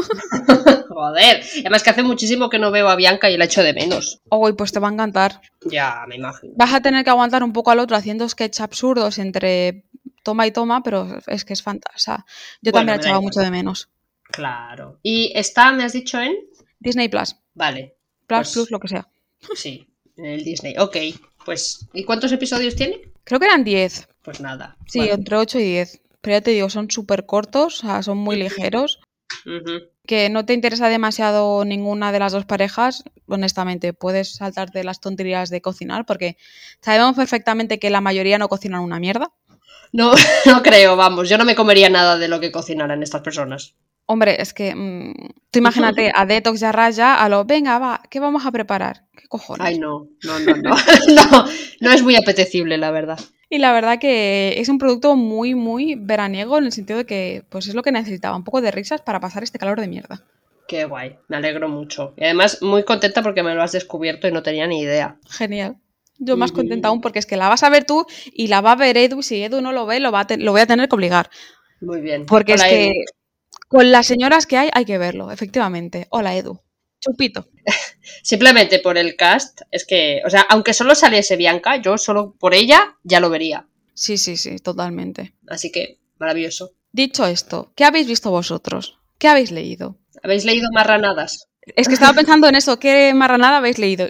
Joder. Además que hace muchísimo que no veo a Bianca y la echo de menos. Uy, pues te va a encantar. Ya, me imagino. Vas a tener que aguantar un poco al otro haciendo sketch absurdos entre toma y toma, pero es que es fantástico. O sea, yo Bueno, también la me da echaba igual. mucho de menos. Claro. ¿Y está, me has dicho, en? Disney Plus. Vale. Plus, Pues Plus, lo que sea. sí, en el Disney. Ok, pues ¿y cuántos episodios tiene? Creo que eran diez. Pues nada. Sí, Bueno. entre ocho y diez. Pero ya te digo, son súper cortos, o sea, son muy Ujú. ligeros. Ujú. Que no te interesa demasiado ninguna de las dos parejas, honestamente, puedes saltarte las tonterías de cocinar, porque sabemos perfectamente que la mayoría no cocinan una mierda. No, no creo, vamos. Yo no me comería nada de lo que cocinaran estas personas. Hombre, es que mmm, tú imagínate a Detox y a Raya a lo, venga, va, ¿qué vamos a preparar? ¿Qué cojones? Ay, no, no, no, no. No, no es muy apetecible, la verdad. Y la verdad que es un producto muy, muy veraniego en el sentido de que pues es lo que necesitaba, un poco de risas para pasar este calor de mierda. Qué guay, me alegro mucho. Y además muy contenta porque me lo has descubierto y no tenía ni idea. Genial. Yo más Ujú. contenta aún porque es que la vas a ver tú y la va a ver Edu. Si Edu no lo ve, lo, va a te- lo voy a tener que obligar. Muy bien. Porque Hola, es que Edu. con las señoras que hay, hay que verlo, efectivamente. Hola, Edu. Chupito. Simplemente por el cast, es que, o sea, aunque solo saliese Bianca, yo solo por ella ya lo vería. Sí, sí, sí, totalmente. Así que, maravilloso. Dicho esto, ¿qué habéis visto vosotros? ¿Qué habéis leído? ¿Habéis leído Marranadas? Es que estaba pensando en eso. ¿Qué marranada habéis leído?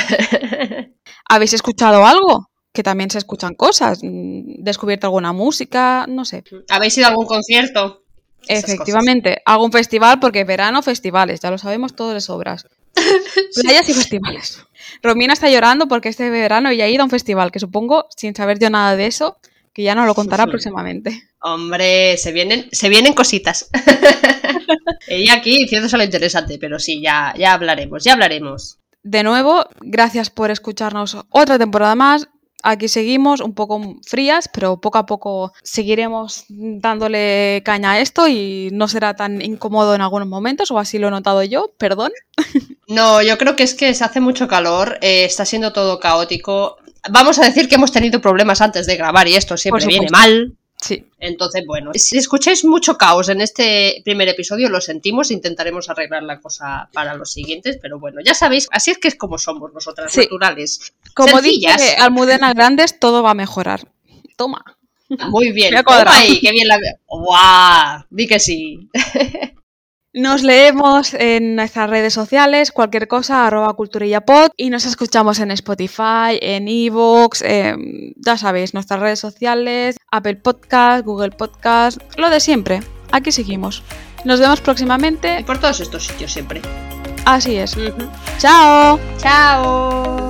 ¿Habéis escuchado algo? Que también se escuchan cosas. mm, ¿Descubierto alguna música? No sé. ¿Habéis ido a algún concierto? Esas Efectivamente, hago un festival porque verano, festivales, ya lo sabemos todos de sobras. Playas y festivales. Romina está llorando porque este verano ella ha ido a un festival, que supongo, sin saber yo nada de eso, que ya nos lo contará próximamente. Hombre, se vienen, se vienen cositas. Ella aquí diciéndose lo interesante, pero sí, ya, ya hablaremos, ya hablaremos. De nuevo, gracias por escucharnos otra temporada más. Aquí seguimos un poco frías, pero poco a poco seguiremos dándole caña a esto y no será tan incómodo en algunos momentos, o así lo he notado yo, perdón. No, yo creo que es que se hace mucho calor, eh, está siendo todo caótico. Vamos a decir que hemos tenido problemas antes de grabar y esto siempre viene mal. Sí. Entonces, bueno, si escucháis mucho caos en este primer episodio, lo sentimos, intentaremos arreglar la cosa para los siguientes, pero bueno, ya sabéis, así es que es como somos nosotras, Sí. naturales. Como Sencillas. dice Almudena Grandes, todo va a mejorar. Toma. Muy bien, Me ha cuadrado. toma ahí, qué bien la... ¡Guau! Di que sí. Nos leemos en nuestras redes sociales, cualquier cosa, arroba culturillapod, y nos escuchamos en Spotify, en iVoox, eh, ya sabéis, nuestras redes sociales, Apple Podcast, Google Podcast, lo de siempre. Aquí seguimos. Nos vemos próximamente. Y por todos estos sitios siempre. Así es. Uh-huh. ¡Chao! ¡Chao!